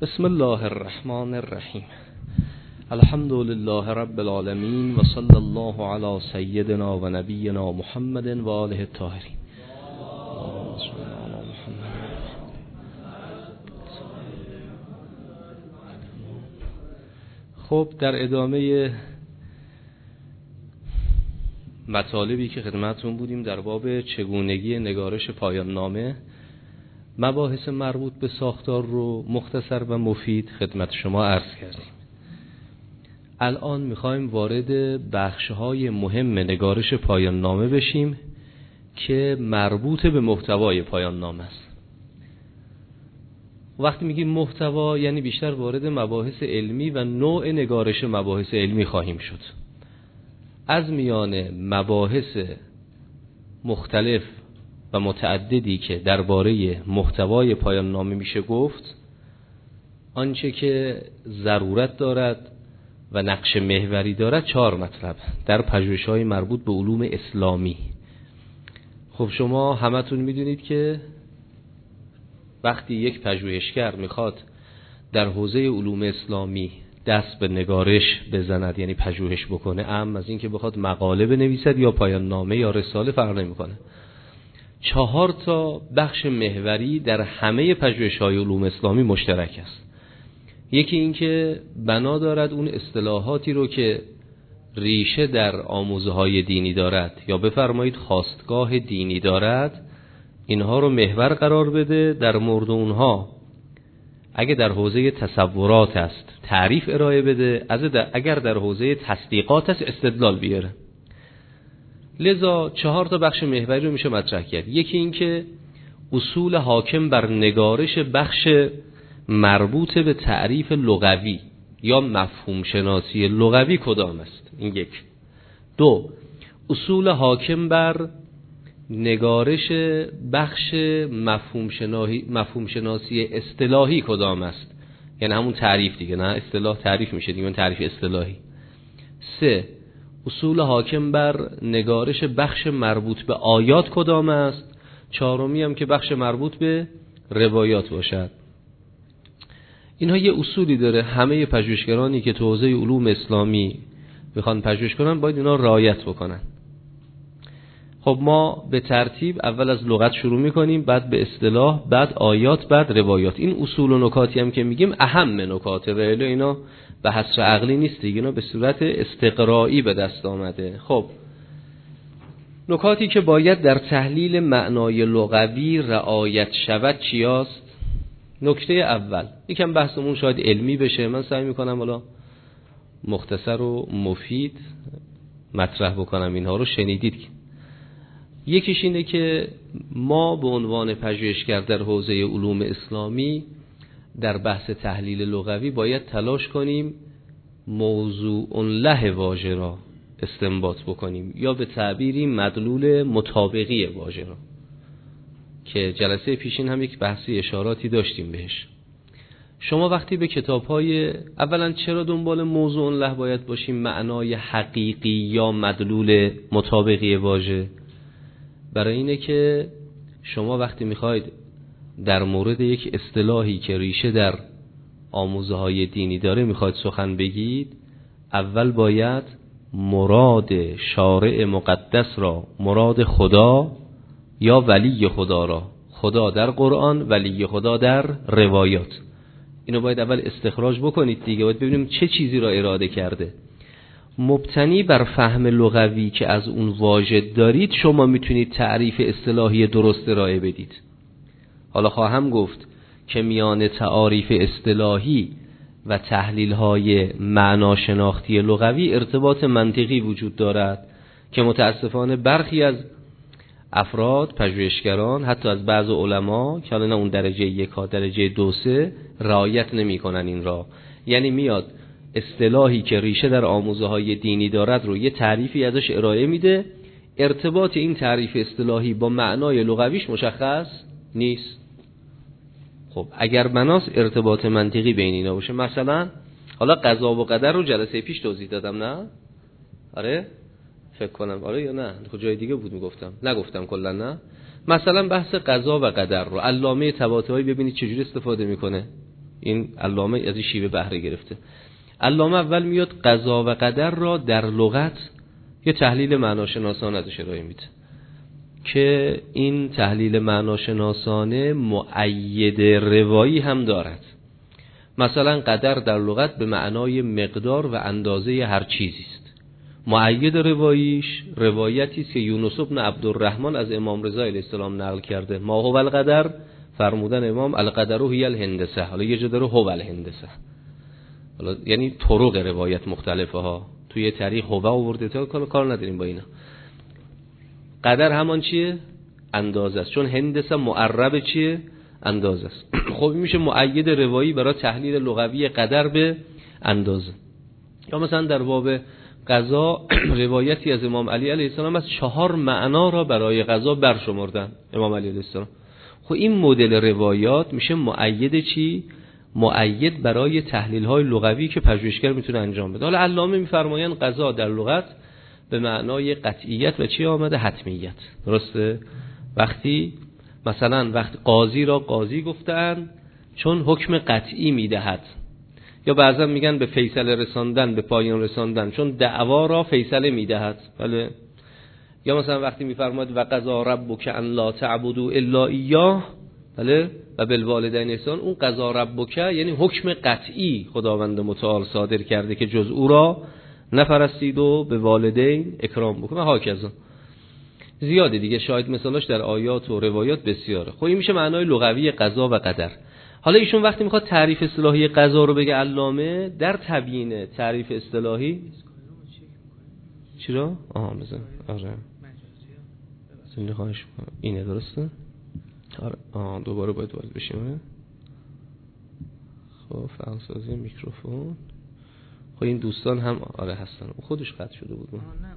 بسم الله الرحمن الرحیم. الحمد لله رب العالمین و صلی الله علی سیدنا و نبینا محمد و آله الطاهرین. خب در ادامه مطالبی که خدمتتون بودیم در باب چگونگی نگارش پایان نامه، مباحث مربوط به ساختار رو مختصر و مفید خدمت شما عرض کردیم. الان میخوایم وارد بخش‌های مهم نگارش پایان نامه بشیم که مربوط به محتوای پایان نامه است. وقتی میگیم محتوا یعنی بیشتر وارد مباحث علمی و نوع نگارش مباحث علمی خواهیم شد. از میان مباحث مختلف و متعددی که درباره محتوای پایان نامه میشه گفت، آنچه که ضرورت دارد و نقش محوری دارد 4 مطلب در پژوهش‌های مربوط به علوم اسلامی. خب شما همتون میدونید که وقتی یک پژوهشگر میخواد در حوزه علوم اسلامی دست به نگارش بزند، یعنی پژوهش بکنه، اهم از این که بخواد مقاله بنویسد یا پایان نامه یا رساله، فرق نمیکنه. 4 بخش محوری در همه پژوهش‌های علوم اسلامی مشترک است. یکی این که بنا دارد اون اصطلاحاتی رو که ریشه در آموزه‌های دینی دارد یا بفرمایید خواستگاه دینی دارد، اینها رو محور قرار بده، در مورد اونها اگه در حوزه تصورات است تعریف ارائه بده، اگر در حوزه تصدیقات است استدلال بیاره. لذا 4 بخش محوری رو میشه مطرح کرد. یکی این که اصول حاکم بر نگارش بخش مربوط به تعریف لغوی یا مفهوم شناسی لغوی کدام است، این یک. 2 اصول حاکم بر نگارش بخش مفهوم شناسی اصطلاحی کدام است، یعنی همون تعریف دیگه، نه اصطلاح تعریف میشه دیگه، تعریف اصطلاحی. 3 اصول حاکم بر نگارش بخش مربوط به آیات کدام است. 4 هم که بخش مربوط به روایات باشد. اینها یه اصولی داره، همه پژوهشگرانی که تو حوزه علوم اسلامی میخوان پژوهش کنن باید اینا رعایت بکنن. خب ما به ترتیب اول از لغت شروع میکنیم، بعد به اصطلاح، بعد آیات، بعد روایات. این اصول و نکاتی هم که میگیم اهم نکات رایل، اینا به حصر عقلی نیست دیگه، اینا به صورت استقرایی به دست آمده. خب نکاتی که باید در تحلیل معنای لغوی رعایت شود چیاست؟ نکته اول، یکم بحثمون شاید علمی بشه، من سعی میکنم حالا مختصر و مفید مطرح بکنم، اینها رو شنیدید. یکیش اینه که ما به عنوان پژوهشگر در حوزه علوم اسلامی در بحث تحلیل لغوی باید تلاش کنیم موضوع له واژه را استنباط بکنیم، یا به تعبیری مدلول مطابقی واژه را، که جلسه پیشین هم یک بحثی اشاراتی داشتیم بهش. شما وقتی به کتاب‌های، اولا چرا دنبال موضوع له باید باشیم؟ معنای حقیقی یا مدلول مطابقی واژه، برای اینه که شما وقتی میخواید در مورد یک اصطلاحی که ریشه در آموزه‌های دینی داره میخواید سخن بگید، اول باید مراد شارع مقدس را، مراد خدا یا ولی خدا را، خدا در قرآن، ولی خدا در روایات، اینو باید اول استخراج بکنید دیگه. باید ببینیم چه چیزی را اراده کرده. مبتنی بر فهم لغوی که از اون واژه دارید شما میتونید تعریف اصطلاحی درست ارائه بدید. حالا خواهم گفت که میان تعاریف اصطلاحی و تحلیل‌های معناشناختی لغوی ارتباط منطقی وجود دارد که متاسفانه برخی از افراد، پژوهشگران، حتی از بعض علما که حالا نه اون درجه 1 ها، درجه 2 3 رعایت نمی‌کنن این را. یعنی میاد اصطلاحی که ریشه در آموزه‌های دینی دارد رو یه تعریفی ازش ارائه میده، ارتباط این تعریف اصطلاحی با معنای لغویش مشخص نیست. خب اگر بناس ارتباط منطقی بین اینا باشه، مثلا حالا قضا و قدر رو جلسه پیش توضیح دادم، نه؟ آره؟ فکر کنم آره یا نه؟ کجای دیگه بود میگفتم؟ نگفتم کلا، نه؟ مثلا بحث قضا و قدر رو علامه طباطبایی ببینید چجوری استفاده میکنه. این علامه از این شیوه بهره گرفته. علامه اول میاد قضا و قدر را در لغت یه تحلیل معناشناسانه ازش ارائه میده که این تحلیل معناشناسانه مؤید روایی هم دارد. مثلا قدر در لغت به معنای مقدار و اندازه هر چیزی است. مؤید رواییش روایتی است که یونس بن عبدالرحمن از امام رضا علیه السلام نقل کرده. ما هو القدر، فرمودن امام القدر هی الهندسه. حالا یه جا داره هو الهندسه، حالا یعنی طرق روایت مختلفه ها، توی طریق هو آورده تا کار نداریم با اینا. قدر همان چیه؟ اندازه است، چون هندسه معرب چیه؟ اندازه است. خب میشه مؤید روایی برای تحلیل لغوی قدر به اندازه. یا مثلا در باب قضا روایتی از امام علی علیه السلام از 4 معنا را برای قضا برشمردن امام علی علیه السلام. خب این مدل روایات میشه مؤید چی؟ مؤید برای تحلیل های لغوی که پژوهشگر میتونه انجام بده. حالا علامه میفرمایند قضا در لغت به معنای قطعیت و چی آمده؟ حتمیت. درسته؟ وقتی قاضی را قاضی گفتن چون حکم قطعی میدهد، یا بعضا میگن به فیصله رساندن، به پایان رساندن، چون دعوا را فیصله میدهد. بله. یا مثلا وقتی میفرماید و قضا ربک ان لا تعبدوا الا ایاه، بله، و بالوالدین احسان، اون قضا ربک یعنی حکم قطعی خداوند متعال صادر کرده که جز او را نپرستید و به والدین اکرام بکنید. هاکذا زیاده دیگه، شاید مثالاش در آیات و روایات بسیاره. خب این میشه معنای لغوی قضا و قدر. حالا ایشون وقتی میخواد تعریف اصطلاحی قضا رو بگه علامه، در تبیین تعریف اصطلاحی چرا؟ بزن. آره زنده خواهش اینه، درسته؟ آره. دوباره باید وارد بشیم. خب فعالسازی میکروفون. خب این دوستان هم آره هستن. خودش قطع شده بود.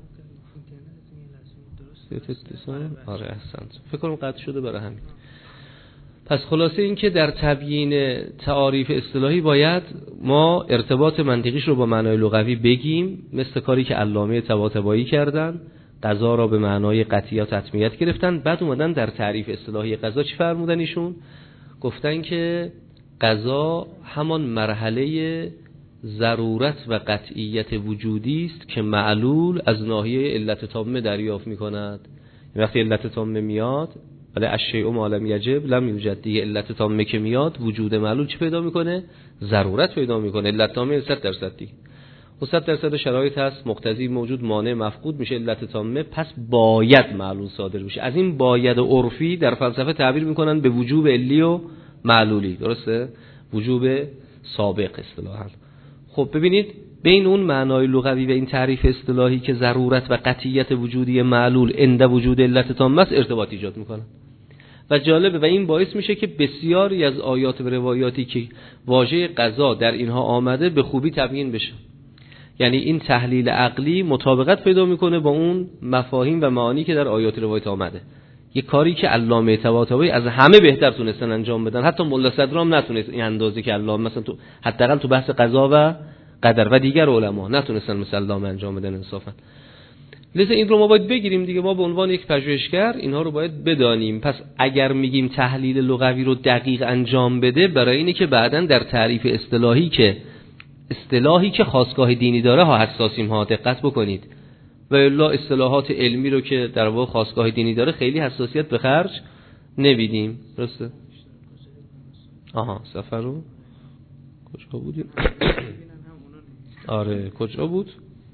آره احسنت. فکر کنم قطع شده برای همین. پس خلاصه این که در تبیین تعاریف اصطلاحی باید ما ارتباط منطقیش رو با معنای لغوی بگیم، مثل کاری که علامه طباطبایی کردن، قضا را به معنای قطعیت و حتمیت گرفتن. بعد اومدن در تعریف اصطلاحی قضا چی فرمودن ایشون؟ گفتن که قضا همان مرحله ضرورت و قطعیت وجودی است که معلول از ناحیه علت تامه دریافت می‌کند. وقتی علت تامه میاد، ولی الشیء ما لم یجب لم یوجد، دیگه علت تامه که میاد وجود معلول چی پیدا میکنه؟ ضرورت پیدا میکنه. علت تامه 100% دیگه، و 100% شرایط هست، مقتضی موجود، مانع مفقود میشه علت تامه، پس باید معلول صادر بشه. از این باید عرفی در فلسفه تعبیر میکنن به وجوب علی و معلولی، درسته؟ وجوب سابق اصطلاحاً. خب ببینید بین اون معنای لغوی و این تعریف اصطلاحی که ضرورت و قطعیت وجودی معلول عند وجود علت تامه است ارتباط ایجاد میکنه. و جالبه و این باعث میشه که بسیاری از آیات و روایاتی که واژه قضا در اینها آمده به خوبی تبیین بشه. یعنی این تحلیل عقلی مطابقت پیدا میکنه با اون مفاهیم و معانی که در آیات و روایات آمده. یه کاری که علامه طباطبایی از همه بهتر تونستن انجام بدن. حتی ملا صدرام نتونست این اندازه که علامه مثلا تو حداقل تو بحث قضا و قدر و دیگر علما نتونستن مثل علامه انجام بدن انصافا. لذا این رو ما باید بگیریم دیگه، ما به عنوان یک پژوهشگر اینها رو باید بدانیم. پس اگر میگیم تحلیل لغوی رو دقیق انجام بده، برای اینه که بعداً در تعریف اصطلاحی که خاستگاه دینی داره ها حساسیم ها، دقت بکنید. و الا اصطلاحات علمی رو که در واقع خاستگاه دینی داره خیلی حساسیت به خرج نمیدیم. درسته؟ سفر رو کجا بودیم؟ آره کجا بود؟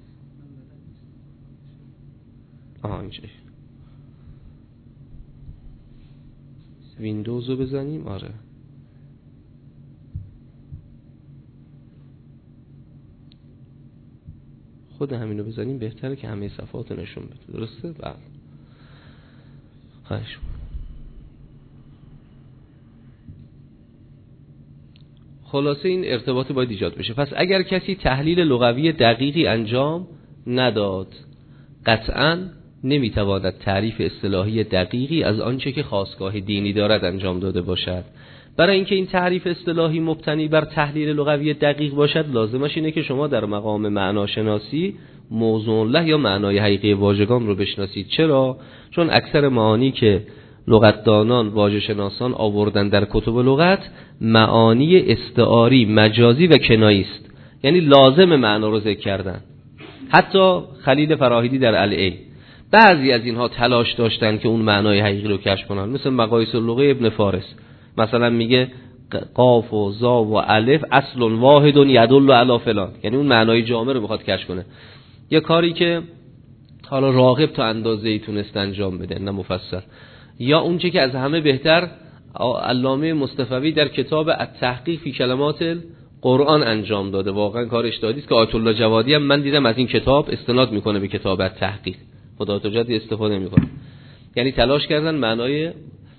اینجا ویندوز رو بزنیم. آره خود همینو بزنیم بهتره که همه صفحات نشون بده. درسته؟ بله. خواهش. خلاصه این ارتباط باید ایجاد بشه. پس اگر کسی تحلیل لغوی دقیقی انجام نداد، قطعاً نمیتواند تعریف اصطلاحی دقیقی از آنچه که خاستگاه دینی دارد انجام داده باشد. برای اینکه این تعریف اصطلاحی مبتنی بر تحلیل لغوی دقیق باشد، لازمش اینه که شما در مقام معناشناسی موضوع الله یا معنای حقیقی واژگان رو بشناسید. چرا؟ چون اکثر معانی که لغتدانان، واژه شناسان آوردن در کتب لغت معانی استعاری، مجازی و کنایی است. یعنی لازم معنا رو ذکر کردن. حتی خلیل فراهیدی در العین بعضی از اینها تلاش داشتن که اون معنای حقیقی رو کشف کنن، مثل مقاییس اللغه ابن فارس مثلا میگه قاف و زا و الف اصل واحد یدل علی فلان، یعنی اون معنای جامع رو میخواد کشف کنه. یه کاری که حالا راغب تا اندازه‌ای تونست انجام بده، نه مفصل. یا اونچه که از همه بهتر علامه مصطفوی در کتاب التحقیق فی کلمات قرآن انجام داده، واقعا کار اجتهادی است که آیت الله جوادی هم من دیدم از این کتاب استناد میکنه به کتاب التحقیق، خدا تجدی استفاده میکنه. یعنی تلاش کردن معنای.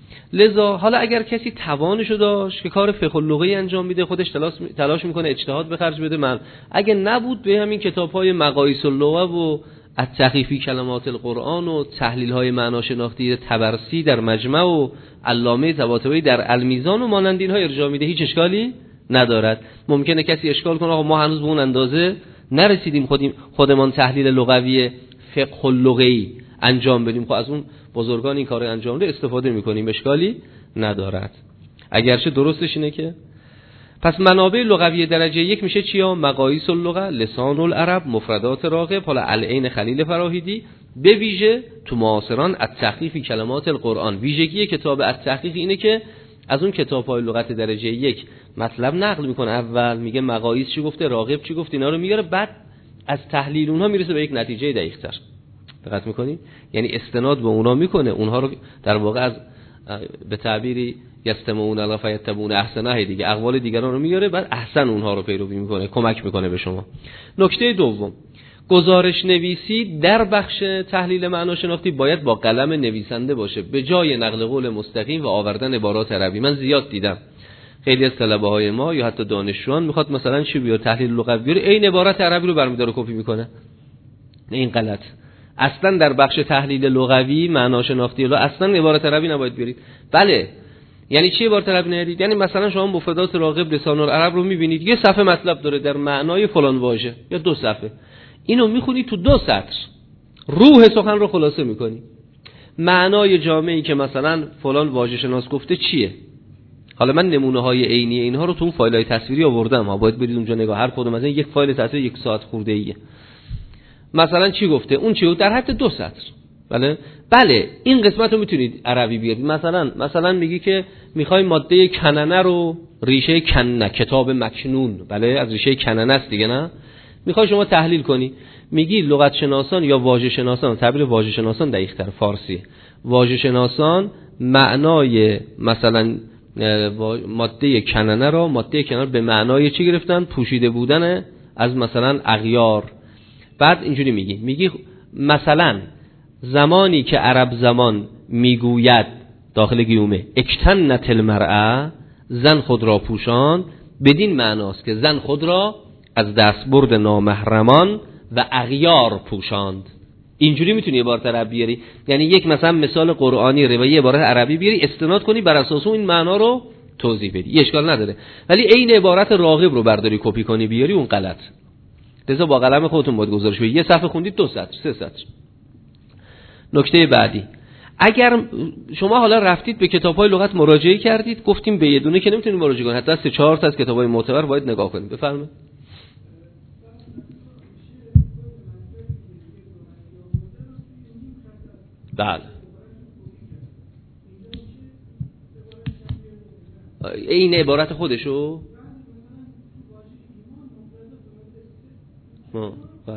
لذا حالا اگر کسی توانشو داشت که کار فقه اللغوی انجام میده، خودش تلاش میکنه اجتهاد به خرج بده. من اگه نبود به همین کتاب‌های مقاییس اللغه و التحقیق فی کلمات القرآن و تحلیل‌های معناشناختی طبرسی در مجمع و علامه طباطبایی در المیزان و مانند اینها ارجاع میده، هیچ اشکالی ندارد. ممکنه کسی اشکال کنه آقا ما هنوز به اون اندازه نرسیدیم خودمان تحلیل لغوی فقه اللغوی انجام بدیم. خب از اون بزرگان این کار انجام ده استفاده میکنیم، اشکالی ندارد. اگرچه درستش اینه که پس منابع لغوی درجه یک میشه چیا؟ مقاییس اللغه، لسان العرب، مفردات راغب، حالا العین خلیل فراهیدی، به ویژه تو معاصران التحقیق فی کلمات القرآن. ویژگی کتاب التحقیق اینه که از اون کتاب‌های لغت درجه یک مطلب نقل میکنه، اول میگه مقاییس چی گفته، راغب چی گفته، اینا رو میاره، بعد از تحلیل اونها میرسه به یک نتیجه دقیق‌تر. دقت میکنی؟ یعنی استناد به اونها میکنه، اونها رو در واقع از به تعبیری یستمعون الی فیتبعون احسنه دیگه، اقوال دیگران رو میاره، بعد احسن اونها رو پیروی میکنه، کمک میکنه به شما. نکته دوم، گزارش نویسی در بخش تحلیل معناشناختی باید با قلم نویسنده باشه، به جای نقل قول مستقیم و آوردن عبارات عربی. من زیاد دیدم خیلی از طلبه‌های ما یا حتی دانشجویان میخواد مثلا چی بیاره، تحلیل لغوی بیاره، این عبارت عربی رو برمی‌داره کپی میکنه. این غلط. اصلا در بخش تحلیل لغوی معناشناختی اصلا عبارت عربی نباید بیارید. بله، یعنی چی عبارت عربی نمیارید؟ یعنی مثلا شما مفردات راغب لسان العرب رو میبینید، یه صفحه مطلب داره در معنای فلان واژه یا دو صفحه، اینو میخونی تو 2 سطر روح سخن رو خلاصه میکنی. معنای جامعی که مثلا فلان واژه شناس گفته چیه؟ حالا من نمونه های عینی اینها رو تو اون فایل های تصویری آوردم ها، باید برید اونجا نگاه، هر کدوم مثلا یک فایل تصویری 1 ساعت خورده ایه. مثلا چی گفته، اون چی در حد 2 سطر. بله این قسمت رو میتونید عربی بیارید. مثلا میگی که میخوای ماده کننه رو، ریشه کننه، کتاب مکنون، بله از ریشه کننه است دیگه، نه میخوای شما تحلیل کنی، میگی لغت شناسان یا واژه شناسان، تعبیر واژه شناسان دقیق‌تر فارسی، واژه شناسان معنای مثلا ماده کننه را، ماده کننه به معنای چی گرفتن؟ پوشیده بودن از مثلا اغیار. بعد اینجوری میگی مثلا زمانی که عرب زمان میگوید داخل گیومه اکتنت المرأه، زن خود را پوشان، بدین معناست که زن خود را از دستبرد نامحرمان و اغیار پوشاند. اینجوری میتونی عبارت عربی بیاری، یعنی یک مثلا مثال قرآنی روایی عبارت عربی بیاری، استناد کنی، بر اساس اون معنا رو توضیح بدی، اشکال نداره. ولی عین عبارت راغب رو برداری کپی کنی بیاری، اون غلط. لذا با قلم خودتون باید گزارش بدید. یه صفحه خوندید 2 سطر 3 سطر. نکته بعدی، اگر شما حالا رفتید به کتاب‌های لغت مراجعه کردید، گفتیم به یه دونه که نمیتونید مراجعه کنید، حتی 3-4 تا از کتاب‌های معتبر باید نگاه کنید. بفرمایید. بله این عبارت خودشو بله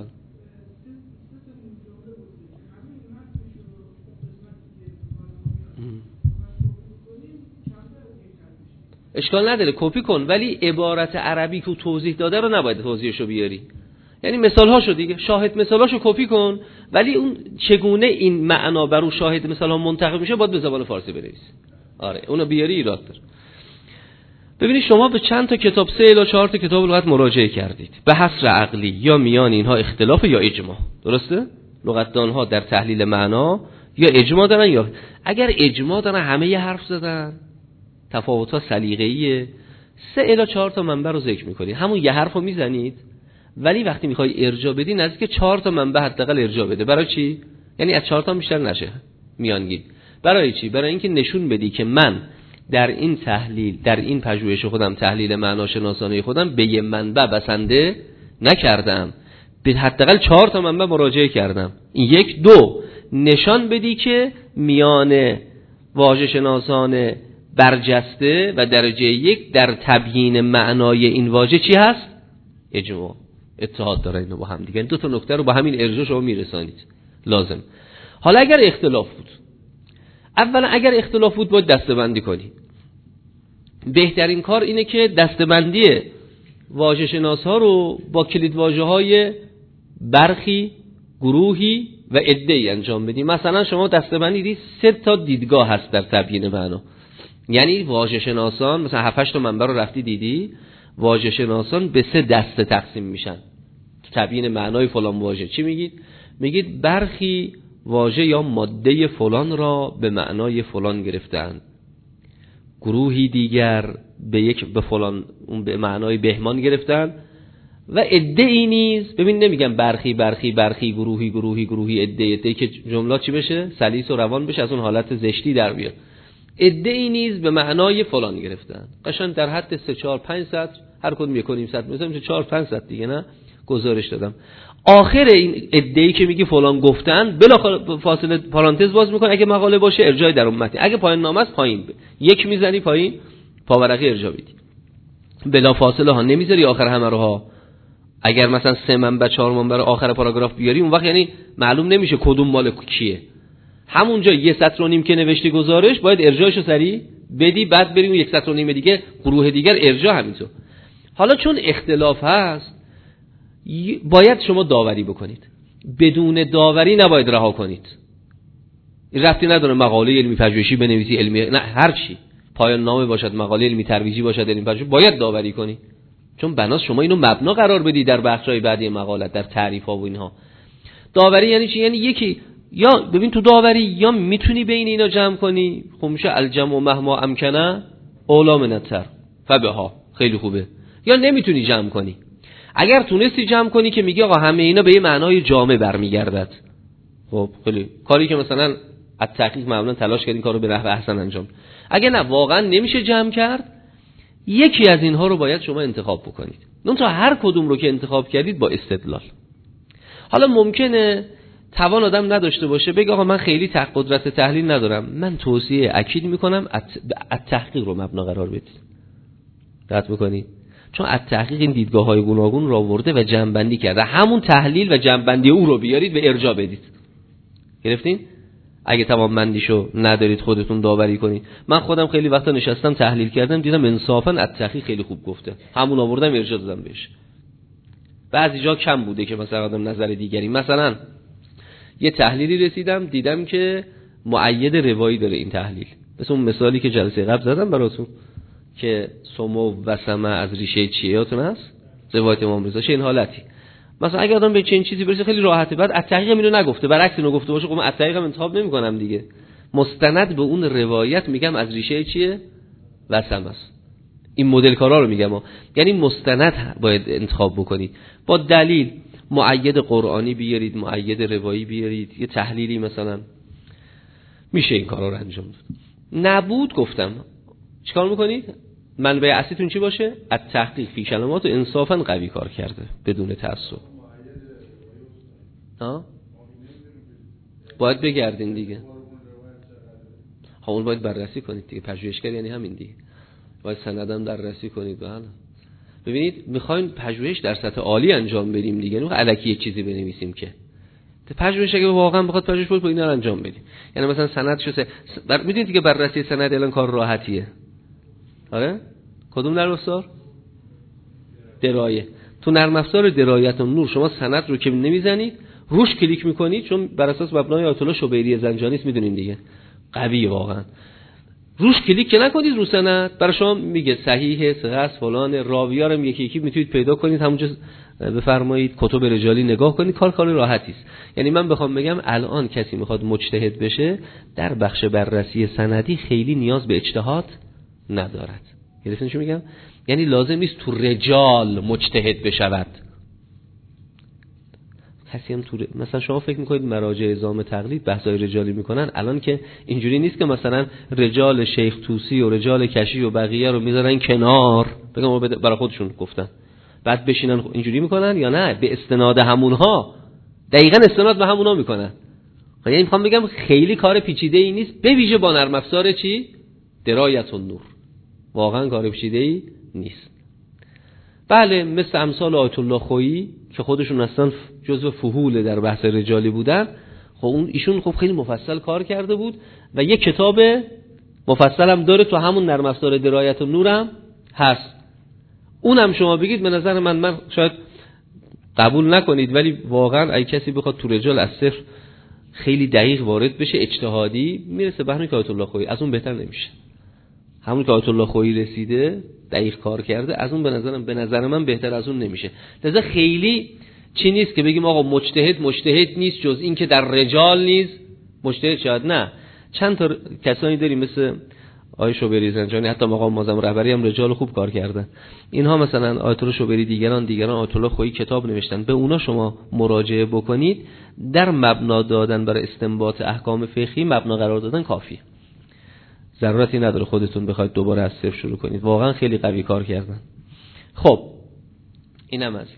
اشکال نداره کپی کن، ولی عبارت عربی که توضیح داده رو نباید توضیحشو بیاری. یعنی مثالهاشو دیگه، شاهد مثالهاشو کپی کن، ولی اون چگونه این معنا بر اون شاهد مثالها منتقل میشه باید به زبان فارسی بنویسی. آره اونو بیاری ایراد داره. ببینید شما به چند تا کتاب 3 الی 4 تا کتاب لغت مراجعه کردید، به حصر عقلی یا میان اینها اختلاف یا اجماع، درسته؟ لغتدان‌ها در تحلیل معنا یا اجماع دارن یا اگر اجماع دارن همه ی حرف زدن، تفاوت‌ها سلیقه‌ایه، 3 الی 4 تا منبع رو ذکر می‌کنید، همون یه حرفو میزنید، ولی وقتی می‌خوای ارجاع بدی نزدیک 4 تا منبع حداقل ارجاع بده. برای چی؟ یعنی از 4 تا بیشتر نشه میانگین. برای چی؟ برای اینکه نشون بدی که من در این تحلیل، در این پژوهش خودم، تحلیل معناشناسانه خودم به یه منبع بسنده نکردم، به حداقل 4 تا منبع مراجعه کردم. این 1 2 نشان بدی که میان واژه شناسان برجسته و درجه 1 در تبیین معنای این واژه چی هست؟ اجماع، اتحاد داره اینو با هم دیگه. این 2 تا نکته رو با همین ارجاع شما میرسانید لازم. حالا اگر اختلاف بود، اولا اگر اختلاف بود باید دسته‌بندی کنی. بهترین کار اینه که دسته‌بندی واژه شناس‌ها رو با کلید واژه‌های برخی، گروهی و عده‌ای انجام بدی. مثلا شما دسته‌بندی دیدی 3 تا دیدگاه هست در تبیین معنا. یعنی واژه شناسان مثلا 7 تا منبع رو رفتی دیدی، واژه شناسان به 3 دسته تقسیم میشن تو تبیین معنای فلان واژه. چی میگید؟ میگید برخی واژه یا ماده فلان را به معنای فلان گرفتند، گروهی دیگر به فلان اون به معنای بهمان گرفتن و عده‌ای نیز. ببین نمیگم برخی گروهی عده‌ای که جمله چی بشه؟ سلیس و روان بشه، از اون حالت زشتی در بیاد. عده‌ای نیز به معنای فلان گرفتن. قشنگ در حد 3 4 5 سطر، هر کدوم 1 و نیم سطر مثلا 4 5 سطر دیگه نه گزارش دادم. آخر این عده‌ای که میگی فلان گفتن بلا فاصله پارانتز باز میکنه، اگه مقاله باشه ارجاع در اون متن، اگه پایان نامه است پایین 1 میزنی پایین، پاورقی ارجاع بدی، بلا فاصله ها نمیذاری آخر همه رو ها. اگر مثلا 3 منبع 4 منبع آخر پاراگراف بیاری اون وقت یعنی معلوم نمیشه کدوم مال کیه. همونجا 1 سطر و نیم که نوشتی گزارش باید ارجاعشو سریع بدی، بعد بریم 1 سطر و نیم دیگه گروه دیگر ارجاع همینطور. حالا چون اختلاف هست باید شما داوری بکنید، بدون داوری نباید رها کنید. این ربطی نداره مقاله علمی پژوهشی بنویسی، علمی نه، هر چی پایان نامه باشد، مقاله علمی ترویجی باشد، علمی پژوهشی، باید داوری کنی، چون بناس شما اینو مبنا قرار بدی در بخش‌های بعدی مقاله، در تعریف‌ها و اینها. داوری یعنی چی؟ یعنی یکی یا ببین تو داوری یا میتونی بین اینا جمع کنی، خب میشه الجمع مهما امکنه اولا من التر فبها، خیلی خوبه. یا نمیتونی جمع کنی. اگر تونستی جمع کنی که میگی آقا همه اینا به یه معنای جامع برمیگردد، خب خیلی کاری که مثلا از تحقیق معمولا تلاش کردین کارو به نحو احسن انجام. اگه نه واقعا نمیشه جمع کرد، یکی از اینها رو باید شما انتخاب بکنید. اون تا هر کدوم رو که انتخاب کردید با استدلال. حالا ممکنه توان آدم نداشته باشه بگه آقا من خیلی قدرت تحلیل ندارم، من توصیه اکید میکنم از تحقیق رو مبنا قرار بدید. دقت بکنید، چون از تحقیق این دیدگاه‌های گوناگون را آورده و جمع‌بندی کرده، همون تحلیل و جمع‌بندی او رو بیارید و ارجاع بدید. گرفتین؟ اگه توانمندیشو ندارید خودتون داوری کنید. من خودم خیلی وقتا نشستم تحلیل کردم، دیدم انصافاً از تحقیق خیلی خوب گفته، همون آوردم ارجاع دادم بهش. بعضی جا کم بوده که مثلا آدم نظر دیگری، مثلا یه تحلیلی رسیدم دیدم که مؤید روایی داره این تحلیل، مثل اون مثالی که جلسه قبل زدم براتون که سمو و سمع از ریشه چیهاتون هست، روایت امام رضا، چه این حالتی. مثلا اگه آدم به چنین چیزی برسه خیلی راحته. بعد از تحقیق اینو نگفته، برعکس اینو گفته باشه، خب من از تحقیقم انتخاب نمی‌کنم دیگه، مستند به اون روایت میگم از ریشه چیه و سمع است. این مدل کارا رو میگم یعنی مستند باید انتخاب بکنید با دلیل، مؤید قرآنی بیارید، مؤید روایی بیارید، یه تحلیلی مثلا میشه این کارا رو انجام داد. نبود گفتم چیکار میکنید؟ منبع اصلیتون چی باشه؟ از تحقیق فی کلمات و انصافا قوی کار کرده بدون تعصب. باید بگردین دیگه، همون باید بررسی کنید دیگه، پژوهشگر یعنی همین دیگه، باید سندم بررسی کنید. بله ببینید میخواین پژوهش در سطح عالی انجام بدیم دیگه، نه الکی یک چیزی بنویسیم که پژوهش اگه واقعا بخواد پژوهش کنه اینا رو انجام بدیم. یعنی مثلا سند شده میدونید دیگه بررسی سند الان کار راحتیه. آره کدوم نرم افزار؟ درایه. تو نرم افزار درایت و نور شما سند رو که نمیزنید روش کلیک میکنید، چون بر اساس مبنای آیت الله شبیری زنجانی است، میدونین دیگه قوی واقعا. روش کلیک که نکنید رو سند برای شما میگه صحیحه، صحیح فلان، راوی‌ها رو یکی یکی میتونید پیدا کنید، همونجا بفرمایید کتب رجالی نگاه کنید، کار راحتی است. یعنی من بخوام بگم الان کسی میخواد مجتهد بشه در بخش بررسی سندی خیلی نیاز به اجتهاد ندارد. گرفتین چی میگم؟ یعنی لازم نیست تو رجال مجتهد بشود. کسی هم مثلا شما فکر میکنید مراجع اعزام تقلید بحثای رجالی میکنن؟ الان که اینجوری نیست که مثلا رجال شیخ طوسی و رجال کشی و بقیه رو میذارن کنار بگم برای خودشون گفتن بعد بشینن اینجوری میکنن، یا نه به استناد همونها، دقیقاً استناد به همونها میکنن. یعنی میخوام بگم خیلی کار پیچیده ای نیست، به ویژه با نرم افزار چی درایت النور، واقعا کار پیچیده ای نیست. بله مثل امثال آیت الله خویی که خودشون اصلا جزو فحول در بحث رجالی بودن، خب اون ایشون خب خیلی مفصل کار کرده بود و یک کتاب مفصل هم داره تو همون نرم افزار درایت النور هم هست. اونم شما بگید به نظر من شاید قبول نکنید، ولی واقعا اگه کسی بخواد تو رجال از صفر خیلی دقیق وارد بشه اجتهادی میرسه به همین که آیت الله خویی، از اون بهتر نمیشه. همون که آیت الله خویی رسیده دقیق کار کرده، از اون به نظر من بهتر از اون نمیشه. لذا خیلی چی نیست که بگیم آقا مجتهد نیست جز این که در رجال نیست مجتهد شاید. نه، چند تا کسانی داریم مثل آقای شوبری زنجانی، حتی مقام معظم رهبری هم رجال خوب کار کردن. اینها مثلا آیت الله شوبری دیگران آیت الله خویی کتاب نوشتن، به اونا شما مراجعه بکنید، در مبنا دادن برای استنباط احکام فقهی مبنا قرار دادن کافیه. ضرورتی نداره خودتون بخواید دوباره از صفر شروع کنید، واقعا خیلی قوی کار کردن. خب اینم از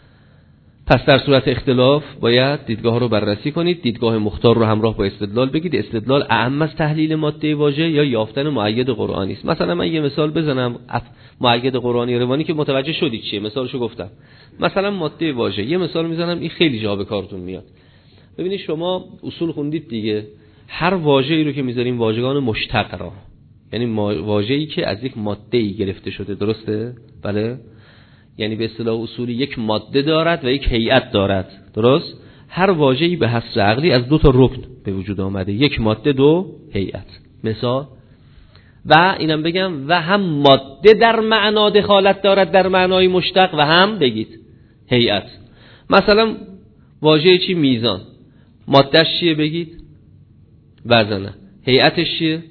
پس در صورت اختلاف باید دیدگاه رو بررسی کنید، دیدگاه مختار رو همراه با استدلال بگید. استدلال اهم از تحلیل ماده واژه یا یافتن مؤید قرآنی است. مثلا من یه مثال بزنم، مؤید قرآنی روانی که متوجه شدید چیه، مثالشو گفتم. مثلا ماده واژه، یه مثال میزنم این خیلی جا به کارتون میاد. ببینید شما اصول خوندید دیگه، هر واژه‌ای رو که میذاریم واژگان مشتق را، یعنی واژه‌ای که از یک ماده‌ای گرفته شده، درسته؟ بله، یعنی به اصطلاح اصولی یک ماده دارد و یک هیئت دارد، درست؟ هر واژه‌ای به حصر عقلی از دو تا رکن به وجود آمده، یک ماده دو هیئت. مثال و اینم بگم و هم ماده در معنا دخالت دارد در معنای مشتق و هم بگید هیئت. مثلا واژه چی؟ میزان، ماده‌اش چیه بگید؟ وزنه. هیئتش چیه؟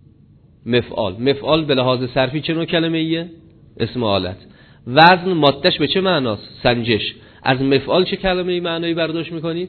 مفعال به لحاظ صرفی چه نوع کلمه ایه؟ اسم آلت. وزن ماده‌اش به چه معناست؟ سنجش. از مفعال چه کلمه ای معنایی برداشت میکنید؟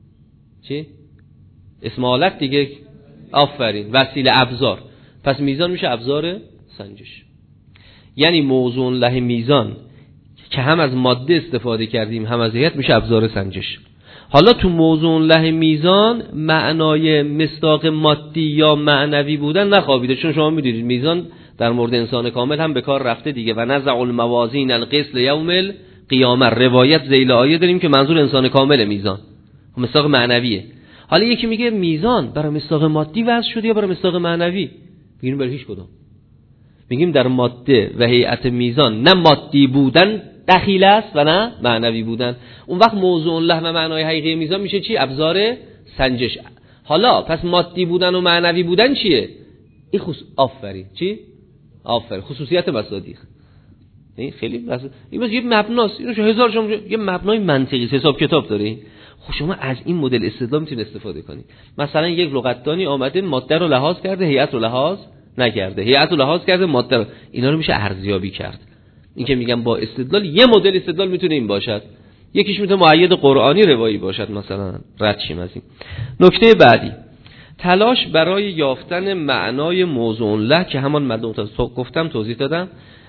چی؟ اسم آلت دیگه. آفرین، وسیله، ابزار. پس میزان میشه ابزار سنجش. یعنی موضوع له میزان که هم از ماده استفاده کردیم هم از هیئت میشه ابزار سنجش. حالا تو موضوع له میزان معنای مصداق مادی یا معنوی بودن نخوابیده، چون شما میدونید میزان در مورد انسان کامل هم به کار رفته دیگه. و نزع الموازین القسط یوم القیامه، روایت ذیل آیه داریم که منظور انسان کامل میزان، مصداق معنویه. حالا یکی میگه میزان برای مصداق مادی وضع شده یا برای مصداق معنوی؟ میگیم برای هیچ کدوم. میگیم در ماده و هیئت میزان نه مادی بودن دخیل است و نه معنوی بودن. اون وقت موضوع له و معنای حقیقی میزان میشه چی؟ ابزار سنجش. حالا پس مادی بودن و معنوی بودن چیه؟ این آفرین چی؟ آفرین خصوصیت مصادیق. این خیلی این یه مبناست، اینو هزار شما یه مبنای منطقی حساب کتاب داره. خب شما از این مدل استدلال میتونید استفاده کنید. مثلا یک لغتدانی آمده ماده رو لحاظ کرده، هیئت رو لحاظ نکرده، هیئت رو لحاظ کرده، ماده رو، اینا رو میشه ارزیابی کرد. این که میگم با استدلال، یه مدل استدلال میتونه این باشد، یکیش میتونه مؤید قرآنی روایی باشد، مثلا رد شیم از این. نکته بعدی، تلاش برای یافتن معنای موضوع له که همان مدلول گفتم توضیح دادم.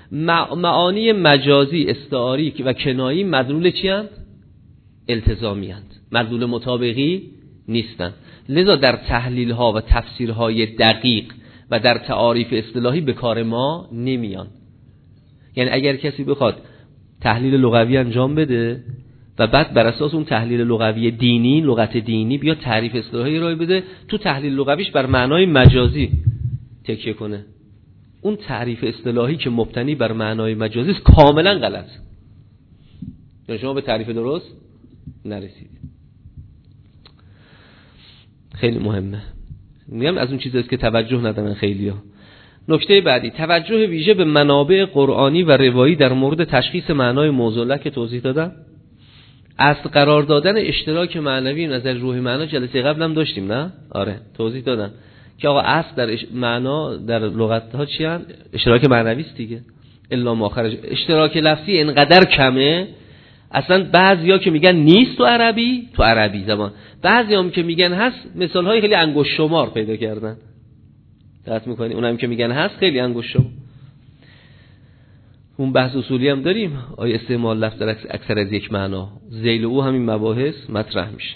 معانی مجازی، استعاری و کنایی مدلول چی هستند؟ التزامی هستند، مدلول مطابقی نیستند. لذا در تحلیل ها و تفسیر های دقیق و در تعاریف اصطلاحی به کار ما نمیان. یعنی اگر کسی بخواد تحلیل لغوی انجام بده و بعد بر اساس اون تحلیل لغوی دینی، لغت دینی، بیا تعریف اصطلاحی ارائه بده، تو تحلیل لغویش بر معنای مجازی تکیه کنه، اون تعریف اصطلاحی که مبتنی بر معنای مجازی است کاملا غلط. یعنی شما به تعریف درست نرسید. خیلی مهمه. میگم از اون چیزاست که توجه ندارن خیلیا. نکته بعدی، توجه ویژه به منابع قرآنی و روایی در مورد تشخیص معنای موضوع له که توضیح دادم. اصل قرار دادن اشتراک معنوی نظر روح معنا جلسه قبلم داشتیم، نه؟ آره توضیح دادم که آقا اصل در معنا در لغت ها چی هست؟ اشتراک معنوی است دیگه. الا ما خرج. اشتراک لفظی اینقدر کمه اصلا بعضیا که میگن نیست تو عربی زبان، بعضیام که میگن هست، مثالهای خیلی انگشت شمار پیدا کردن. دقت میکنی؟ اونم که میگن هست خیلی انگشت شمار. اون بحث اصولی هم داریم، آیا استعمال لفظ در اکثر از یک معنا، ذیل او همین مباحث مطرح میشه.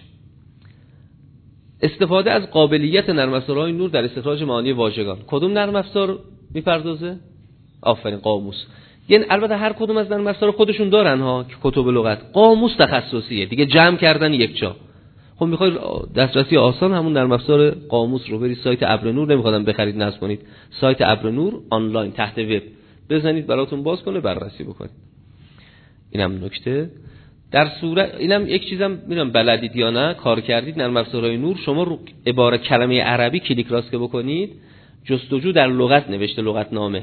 استفاده از قابلیت نرم افزارهای نور در استخراج معانی واژگان. کدوم نرم افزار میپردازه؟ آفرین، قاموس. یعنی البته هر کدوم از نرم افزار خودشون دارن ها، که کتب لغت. قاموس تخصصیه دیگه، جمع کردن یک جا. خب میخواید دسترسی آسان، همون نرم افزار قاموس رو برید سایت ابر نور، نمیخوادم بخرید نصب کنید، سایت ابر نور آنلاین تحت وب بزنید براتون باز کنه، بررسی بکنید. اینم نکته. در صورت اینم یک چیزم میدونم بلدید یا نه، کار کردید نرم افزارهای نور، شما رو عباره کلمه عربی کلیک راست که بکنید، جستجو در لغت نوشته، لغتنامه،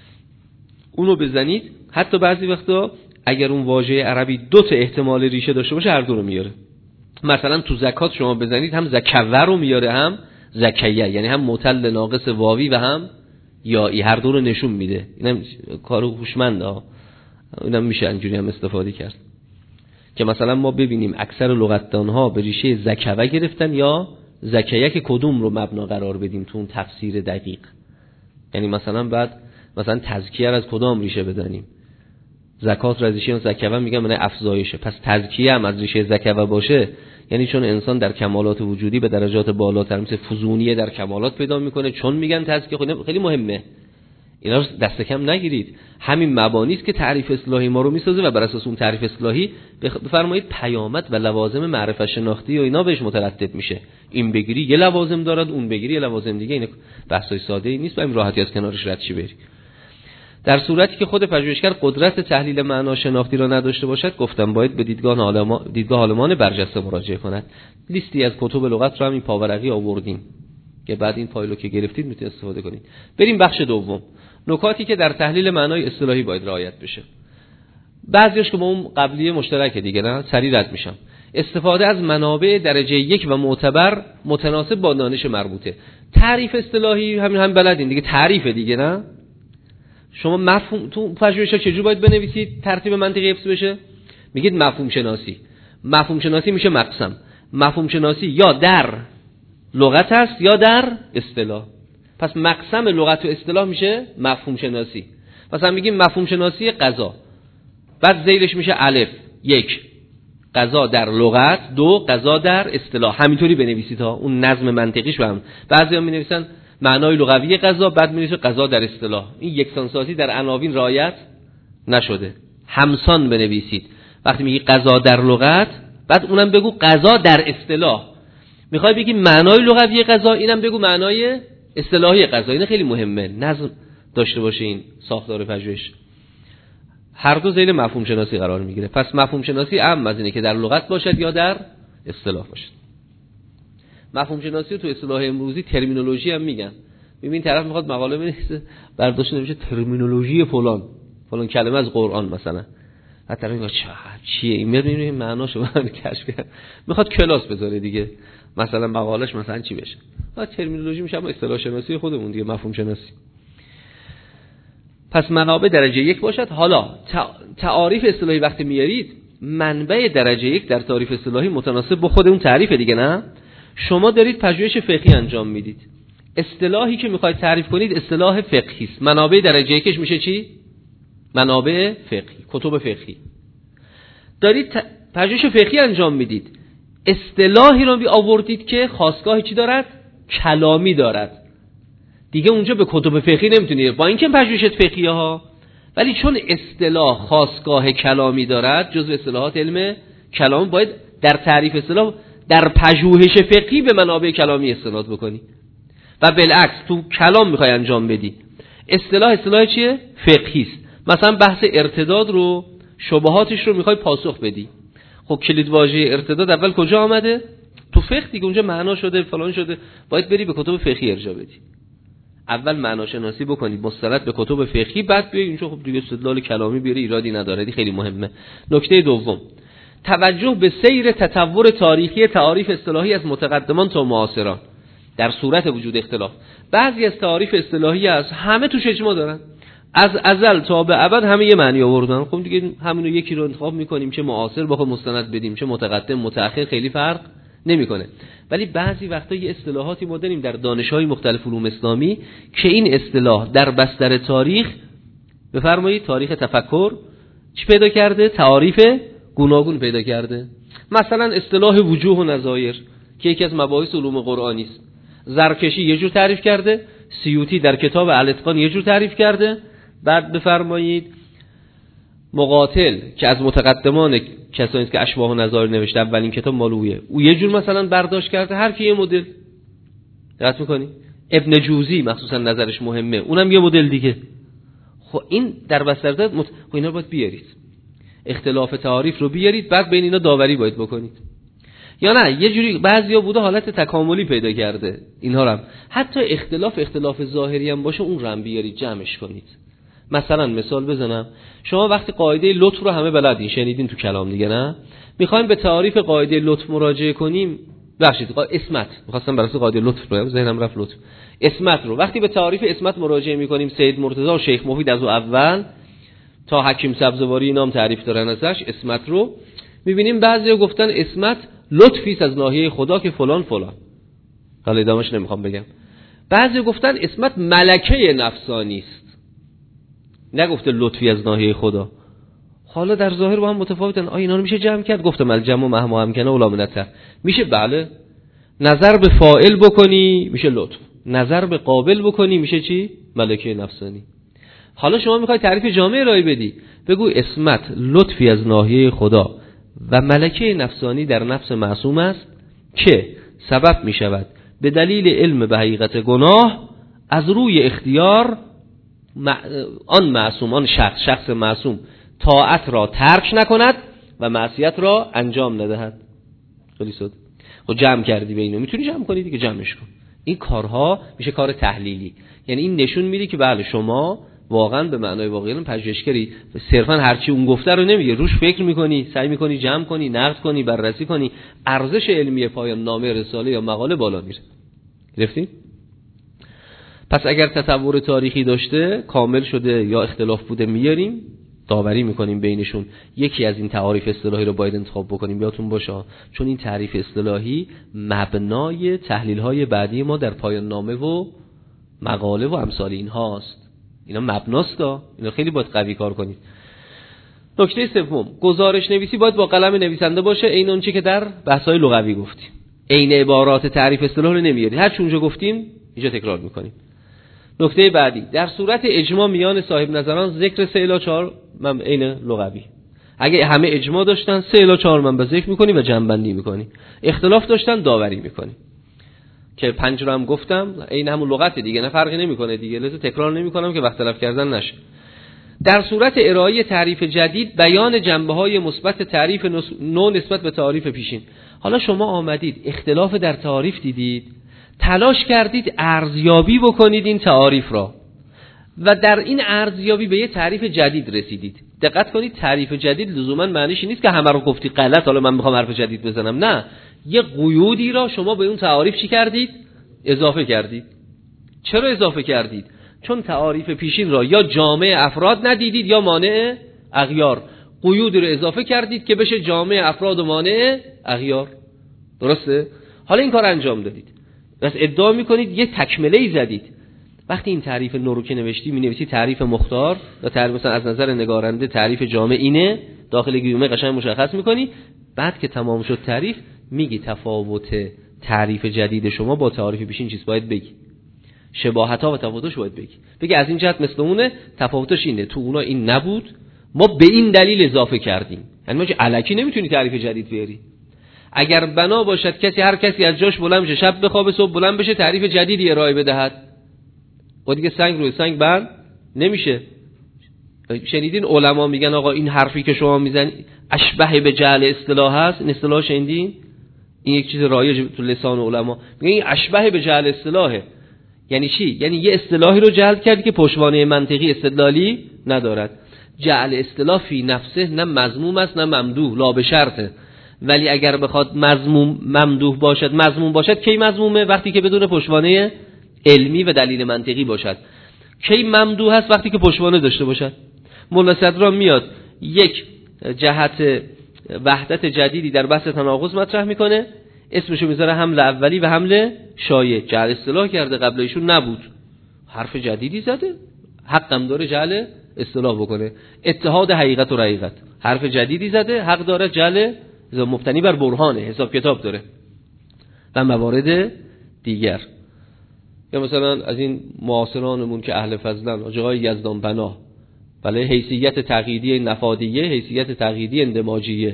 اونو بزنید، حتی بعضی وقتا اگر اون واژه عربی دو تا احتمال ریشه داشته باشه هر دو رو میاره. مثلا تو زکات شما بزنید، هم زکوه رو میاره، هم زکیه، یعنی هم معتل ناقص واوی و هم یایی، هر دو رو نشون میده. اینم کار هوشمنده، اینم میشه اینجوری هم استفاده کرد که مثلا ما ببینیم اکثر لغتدان‌ها به ریشه زکوه گرفتن یا زکیه، که کدوم رو مبنا قرار بدیم تو اون تفسیر دقیق. یعنی مثلا بعد مثلا تزکیه از کدام ریشه بدانیم؟ زکات را از ریشه زکوه میگم من افزایشه، پس تزکیه هم از ریشه زکوه باشه، یعنی چون انسان در کمالات وجودی به درجات بالاتر مثل فزونیه در کمالات پیدا میکنه، چون میگن تزکیه. خیلی مهمه، اینا رو دست کم نگیرید. همین مبانی است که تعریف اصطلاحی ما رو میسازه و بر اساس اون تعریف اصطلاحی بفرمایید پیامد و لوازم معرفت شناختی و اینا بهش مترتب میشه. این بگیری یه لوازم دارد، اون بگیری یه لوازم دیگه. این بحثای ساده ای نیست، با این راحتی از کنارش رد چی بری. در صورتی که خود پژوهشگر قدرت تحلیل معنا شناختی را نداشته باشد، گفتم باید به دیدگاه عالمان برجسته مراجعه کند. لیستی از کتب لغت رو هم این پاورقی آوردیم که بعد این فایلو که گرفتید میتونید استفاده کنید. بریم بخش دوم، نکاتی که در تحلیل معنای اصطلاحی باید رعایت بشه. بعضیش که با اون قبلی مشترک دیگه، نه سریع رد میشم. استفاده از منابع درجه یک و معتبر متناسب با دانش مربوطه. تعریف اصطلاحی هم بلدین دیگه، تعریف دیگه، نه شما مفهوم تو پژوهش‌ها چجوری باید بنویسید ترتیب منطقی حفظ بشه؟ میگید مفهوم شناسی. مفهوم شناسی میشه مقسم. مفهوم شناسی یا در لغت است یا در اصطلاح. پس مقسم لغت و اصطلاح میشه مفهوم شناسی. مثلا میگیم مفهوم شناسی قضا، بعد ذیلش میشه الف، یک قضا در لغت، دو قضا در اصطلاح. همینطوری بنویسید ها، اون نظم منطقیش رو هم. بعضیا مینویسن معنای لغوی قضا، بعد می‌نویسه قضا در اصطلاح. این یکسانسازی در عناوین رعایت نشده. همسان بنویسید. وقتی میگی قضا در لغت، بعد اونم بگو قضا در اصطلاح. میخوای بگی معنای لغوی قضا، اینم بگو معنای اصطلاحی قضا. این خیلی مهمه، نظم داشته باشه این ساختار پژوهش. هر دو ذیل مفهوم شناسی قرار میگیره. پس مفهوم شناسی عام از اینه که در لغت باشد یا در اصطلاح باشد. مفهوم شناسی تو اصطلاح امروزی ترمینولوژی هم میگن. ببین طرف میخواد مقاله بنویسه، برداشت نمیشه ترمینولوژی فلان کلمه از قرآن مثلا. حتی میگه چیه این، میبینی معناشو من کشف کرد، میخواد کلاس بذاره دیگه، مثلا مقالهش مثلا چی بشه. ترمینولوژی میشه اما اصطلاح شناسی خودمون دیگه، مفهوم شناسی. پس منابع درجه یک باشد. حالا تعاریف اصطلاحی وقتی میارید، منبع درجه یک در تعریف اصطلاحی متناسب با خود اون تعریف دیگه، نه شما دارید پژوهش فقهی انجام میدید، اصطلاحی که میخواید تعریف کنید اصطلاح فقهی است. منابع درجه یکش میشه چی؟ منابع فقهی، کتب فقهی. دارید پژوهش فقهی انجام میدید، اصطلاحی رو آوردید که خاستگاهی چی دارد؟ کلامی دارد. دیگه اونجا به کتب فقهی نمیتونید، با اینکه پژوهش فقهیه ها، ولی چون اصطلاح خاستگاه کلامی دارد، جزو اصطلاحات علم کلام، باید در تعریف اصطلاح در پژوهش فقهی به منابع کلامی استناد بکنی و بالعکس تو کلام میخوای انجام بدی. اصطلاح چیه؟ فقهی است. مثلا بحث ارتداد رو، شبهاتش رو میخوای پاسخ بدی. خب کلید واژه ارتداد اول کجا آمده؟ تو فقه دیگه، اونجا معنا شده فلان شده، باید بری به کتب فقهی ارجاع بدی. اول معنا شناسی بکنی مستند به کتب فقهی، بعد بیای اینجا خب دیگه استدلال کلامی بیاری، ایرادی نداره، دی خیلی مهمه. نکته دوم، توجه به سیر تطور تاریخی تعاریف اصطلاحی از متقدمان تا معاصران در صورت وجود اختلاف. بعضی از تعاریف اصطلاحی از همه توش اجماع دارن، از ازل تا به ابد همه یه معنی آوردن. خب دیگه همینو یکی رو انتخاب میکنیم، چه معاصر بخواد مستند بدیم، چه متقدم متأخر، خیلی فرق نمیکنه. ولی بعضی وقتا یه اصطلاحاتی ما داریم در دانش‌های مختلف علوم اسلامی که این اصطلاح در بستر تاریخ، بفرمایید تاریخ تفکر، چی پیدا کرده؟ تعاریف گوناگون پیدا کرده. مثلا اصطلاح وجوه و نظایر که یکی از مباحث علوم قرآنی است، زرکشی یه جور تعریف کرده، سیوطی در کتاب الاتقان یه جور تعریف کرده، بعد بفرمایید مقاتل که از متقدمان کسانی است که اشباح و نظایر نوشته، اولین کتاب مالویه، او یه جور مثلا برداشت کرده، هر کی یه مدل. دقت می‌کنی؟ ابن جوزی مخصوصا نظرش مهمه، اونم یه مدل دیگه. خب این در بستر خب اینا رو باید بیارید، اختلاف تعاریف رو بیارید، بعد بین اینا داوری باید بکنید. یا نه یه جوری بعضیا بوده حالت تکاملی پیدا کرده، اینها رو هم حتی اختلاف ظاهری هم باشه اون رو هم بیارید جمعش کنید. مثلا مثال بزنم، شما وقتی قاعده لطف رو همه بلدین، شنیدین تو کلام دیگه، نه؟ میخوایم به تعریف قاعده لطف مراجعه کنیم، بخشید اسمت، می‌خواستم برای قاعده لطف رو ذهنم رفت، لطف اسمت رو وقتی به تعریف اسمت مراجعه می‌کنیم، سید مرتضی و شیخ مفید از اول تا حکیم سبزواری نام تعریف دارن ازش اسمت رو، می‌بینیم بعضیا گفتن اسمت لطفی است از ناحیه خدا که فلان فلان، حالا ادامهش نمیخوام بگم. بعضیا گفتن اسمت ملکه نفسانی است، نگفته لطفی از ناحیه خدا. حالا در ظاهر با هم متفاوتن، اینا رو میشه جمع کرد؟ گفتم الجمع مهما امکنه ولا منتر، میشه بله. نظر به فاعل بکنی میشه لطف، نظر به قابل بکنی میشه چی؟ ملکه نفسانی. حالا شما میخوای تعریف جامع ارائه بدی، بگو اسمت لطفی از ناحیه خدا و ملکه نفسانی در نفس معصوم است که سبب میشود به دلیل علم به حقیقت گناه از روی اختیار آن معصوم، آن شخص معصوم طاعت را ترک نکند و معصیت را انجام ندهد. خیلی ساده. خب جمع کردی به اینو، میتونی جمع کنی دیگه، جمعش کن. این کارها میشه کار تحلیلی، یعنی این نشون میده که بله شما واقعا به معنای واقعی پژوهشگری، صرفا هرچی اون گفته رو نمیگه، روش فکر میکنی، سعی میکنی جمع کنی، نقد کنی، بررسی کنی، ارزش علمی پایان نامه، رساله یا مقاله بالا میره. گرفتین؟ پس اگر تصور تاریخی داشته کامل شده یا اختلاف بوده میاریم داوری میکنیم بینشون، یکی از این تعاریف اصطلاحی رو باید انتخاب بکنیم. یادتون باشه چون این تعریف اصطلاحی مبنای تحلیل‌های بعدی ما در پایان نامه و مقاله و امثال اینهاست. اینا مبناست، اینا خیلی باید قوی کار کنید. نکته سوم، گزارش نویسی باید با قلم نویسنده باشه، این اون چیزی که در بحث‌های لغوی گفتیم. عین عبارات تعریف اصطلاح رو نمیارید، هر چی اونجا گفتیم اینجا تکرار میکنیم. نکته بعدی، در صورت اجماع میان صاحب نظران ذکر 3 الی 4 من عین لغوی. اگه همه اجماع داشتن 3 الی 4 من به ذکر میکنی و جمع بندی میکنی. اختلاف داشتن داوری میکنی. که 5 رو هم گفتم عین همون لغت دیگه، نه فرقی نمیکنه دیگه، لازم تکرار نمیکنم که وقت تلف کردن نشه. در صورت ارائه تعریف جدید بیان جنبه‌های مثبت تعریف نو نسبت به تعریف پیشین. حالا شما آمدید اختلاف در تعریف دیدید، تلاش کردید ارزیابی بکنید این تعریف را و در این ارزیابی به یه تعریف جدید رسیدید. دقت کنید تعریف جدید لزوما معنیش نیست که همه رو گفتی غلط حالا من میخوام حرف جدید بزنم، نه، یه قیودی را شما به اون تعریف چی کردید؟ اضافه کردید. چرا اضافه کردید؟ چون تعریف پیشین را یا جامع افراد ندیدید یا مانع اغیار. قیودی رو اضافه کردید که بشه جامع افراد و مانع اغیار. درسته؟ حالا این کار انجام دادید، بس ادعا میکنید یه تکمله‌ای زدید. وقتی این تعریف نو رو که نوشتی می‌نویسی تعریف مختار و تعریف مثلا از نظر نگارنده تعریف جامع اینه، داخل گیومه قشنگ مشخص میکنی. بعد که تمام شد تعریف میگی تفاوت تعریف جدید شما با تعریف پیشین چیز باید بگی، شباهت‌ها و تفاوتش باید بگی از این جهت مثل اونه، تفاوتش اینه، تو اونا این نبود، ما به این دلیل اضافه کردیم. یعنی ما الکی نمیتونی تعریف جدید بیاری. اگر بنا باشد کسی هر کسی از جاش بلند بشه، شب بخوابه صبح بلند بشه تعریف جدیدی ارائه بدهد، و دیگه سنگ روی سنگ بند نمیشه. شنیدین علما میگن آقا این حرفی که شما میزنی اشبه به جعل اصطلاح هست، این اصطلاح شنیدین؟ این یک چیز رایج تو لسان علما، میگن این اشبه به جعل اصطلاحه. یعنی چی؟ یعنی یه اصطلاحی رو جعل کردی که پشتوانه منطقی استدلالی ندارد. جعل اصطلاح فی نفسه نه مذموم است نه ممدوح، لا به شرطه. ولی اگر بخواد ممدوح باشد، مذموم باشد، کی مذمومه؟ وقتی که بدون پشتوانه علمی و دلیل منطقی باشد. کی ممدوح هست؟ وقتی که پشتوانه داشته باشد. مولا صدرا میاد یک جهت وحدت جدیدی در بحث تناقض مطرح میکنه، اسمشو میذاره حمل اولی و حمل شایع. جعل اصطلاح کرده، قبل ایشون نبود، حرف جدیدی زده، حقم داره جعل اصطلاح بکنه. اتحاد حقیقت و رقیقت، حرف جدیدی زده، حق داره جعل مبتنی بر برهانه، حساب کتاب داره. و موارد دیگر، یا مثلا از این معاصرانمون که اهل فضلن، آقای یزدان پناه، بله، حیثیت تقییدی نفادیه، حیثیت تقییدی اندماجیه،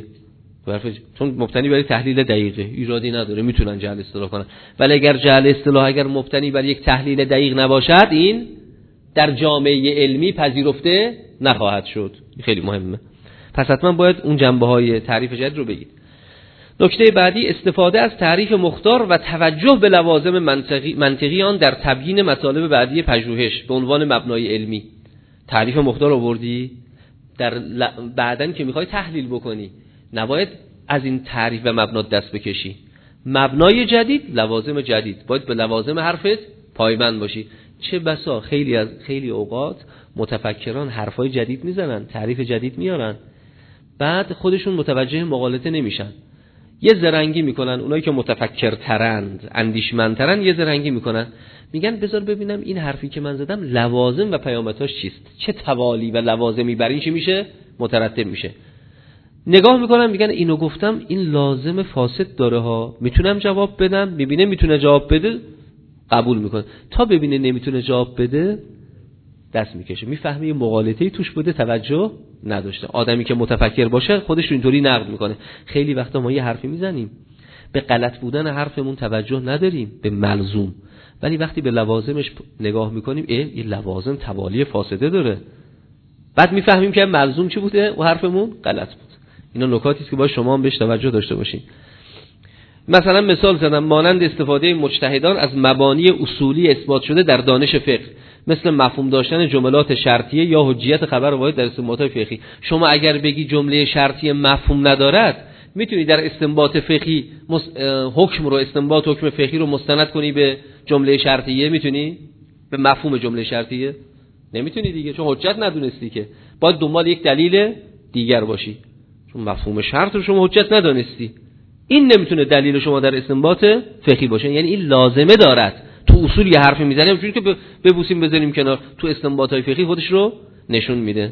چون مبتنی بر تحلیل دقیقه، ایرادی نداره، میتونن جعل اصطلاح کنن. ولی اگر جعل اصطلاح اگر مبتنی بر یک تحلیل دقیق نباشد، این در جامعه علمی پذیرفته نخواهد شد. خیلی مهمه. پس حتما باید اون جنبه‌های تعریف جدید رو بگید. نکته بعدی، استفاده از تعریف مختار و توجه به لوازم منطقی آن در تبیین مطالب بعدی پژوهش به عنوان مبنای علمی. تعریف مختار آوردی، در بعدن که میخوای تحلیل بکنی نباید از این تعریف و مبنا دست بکشی. مبنای جدید، لوازم جدید، باید به لوازم حرفت پایبند باشی. چه بسا خیلی اوقات متفکران حرفای جدید میزنن، تعریف جدید میارن، بعد خودشون متوجه مغالطه نمیشن، یه زرنگی میکنن. اونایی که متفکرترند، اندیشمندترن، یه زرنگی میکنن، میگن بذار ببینم این حرفی که من زدم لوازم و پیامدهاش چیست، چه توالی و لوازمی بر این چی میشه مترتب میشه. نگاه میکنم میگن اینو گفتم این لازم فاسد داره ها، میتونم جواب بدم؟ میبینه میتونه جواب بده، قبول میکنه. تا ببینه نمیتونه جواب بده، دست میکشه، میفهمه یه مغالطه‌ای توش بوده، توجه نداشته. آدمی که متفکر باشه خودش رو اینطوری نقد میکنه. خیلی وقتا ما یه حرفی میزنیم، به غلط بودن حرفمون توجه نداریم، به ملزوم، ولی وقتی به لوازمش نگاه میکنیم، این لوازم توالی فاسده داره، بعد میفهمیم که ملزوم چی بوده و حرفمون غلط بود. اینا نکاتی است که باید شما هم بهش توجه داشته باشین. مثلا مثال زدم، مانند استفاده مجتهدان از مبانی اصولی اثبات شده در دانش فقه، مثل مفهوم داشتن جملات شرطیه یا حجیت خبر واحد در استنباطات فقهی. شما اگر بگی جمله شرطیه مفهوم ندارد، میتونی در استنباط فقهی حکم رو، استنباط حکم فقهی رو مستند کنی به جمله شرطیه؟ میتونی به مفهوم جمله شرطیه؟ نمیتونی دیگه، چون حجت ندونستی که. باید دنبال یک دلیل دیگر باشی، چون مفهوم شرط رو شما حجت ندانستی. این نمیتونه دلیل شما در استنباط فقهی باشه. یعنی این لازمه دارد تو اصول یه حرفی میزنیم، چون که ببوسیم بذاریم کنار، تو استنباطهای فقهی خودش رو نشون میده.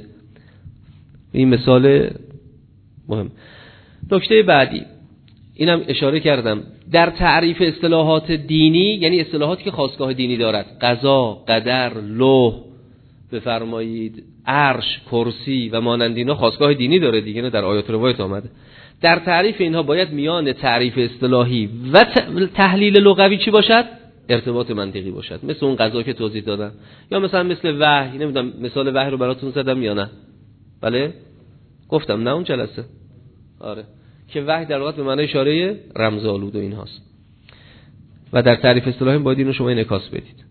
این مثال مهم. نکته بعدی، اینم اشاره کردم، در تعریف اصطلاحات دینی، یعنی اصطلاحاتی که خاستگاه دینی دارد، قضا، قدر، لوح، بفرمایید عرش، کرسی و مانند اینا خاستگاه دینی داره دیگه، نه در آیات روایت آمده. در تعریف اینها باید میان تعریف اصطلاحی و تحلیل لغوی چی باشد؟ ارتباط منطقی باشد. مثل اون قضا که توضیح دادم، یا مثلا مثل وحی. نمیدونم مثال وحی رو براتون زدم یا نه؟ بله گفتم نه اون جلسه. آره، که وحی در واقع به معنای اشاره رمزآلود و این هاست. و در تعریف اصطلاحی باید اینو شما انعکاس بدید.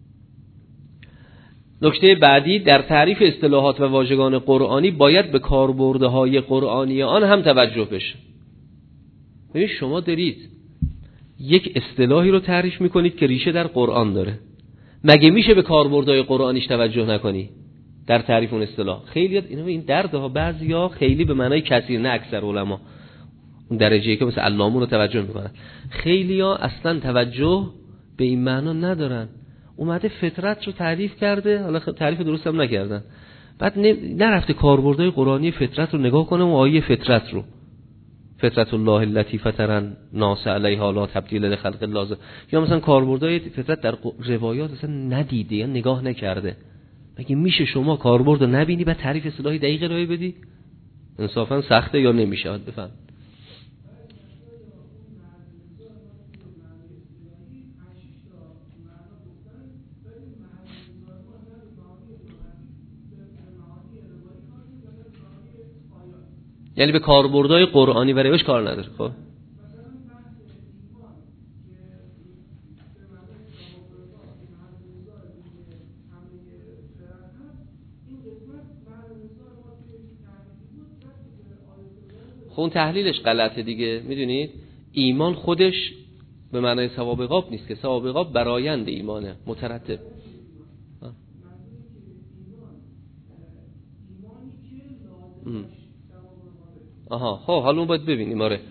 نکته بعدی، در تعریف اصطلاحات و واژگان قرآنی باید به کاربردهای قرآنی آن هم توجه بشه. ببین شما دارید یک اصطلاحی رو تعریف میکنید که ریشه در قرآن داره، مگه میشه به کاربردهای قرآنیش توجه نکنی در تعریف اون اصطلاح؟ خیلی این دردها بعضیا خیلی به معنای کثیر، نه اکثر علما اون درجه‌ای که مثل علامون رو توجه میکنن، خیلیا اصلا توجه به این معنا ندارن. اومده فطرت رو تعریف کرده، حالا تعریف درست هم نکردن، بعد نرفته کاربردهای قرآنی فطرت رو نگاه کنه و آیه فطرت رو، فطرت الله التي فطر الناس علیها لا تبدیل لخلق الله، یا مثلا کاربردهای فطرت در روایات اصلا ندیده یا نگاه نکرده. مگه میشه شما کاربرد رو نبینی بعد تعریف اصطلاحی دقیق ارائه بدی؟ انصافا سخته یا نمیشه؟ بفهم. یعنی به کاربردهای قرآنی و روش کار نداره. خب اون تحلیلش غلطه دیگه. میدونید ایمان خودش به معنای ثواب عقاب نیست که، ثواب عقاب برآیند ایمانه، مترتب. آها خب حالا اون باید ببینیم. آره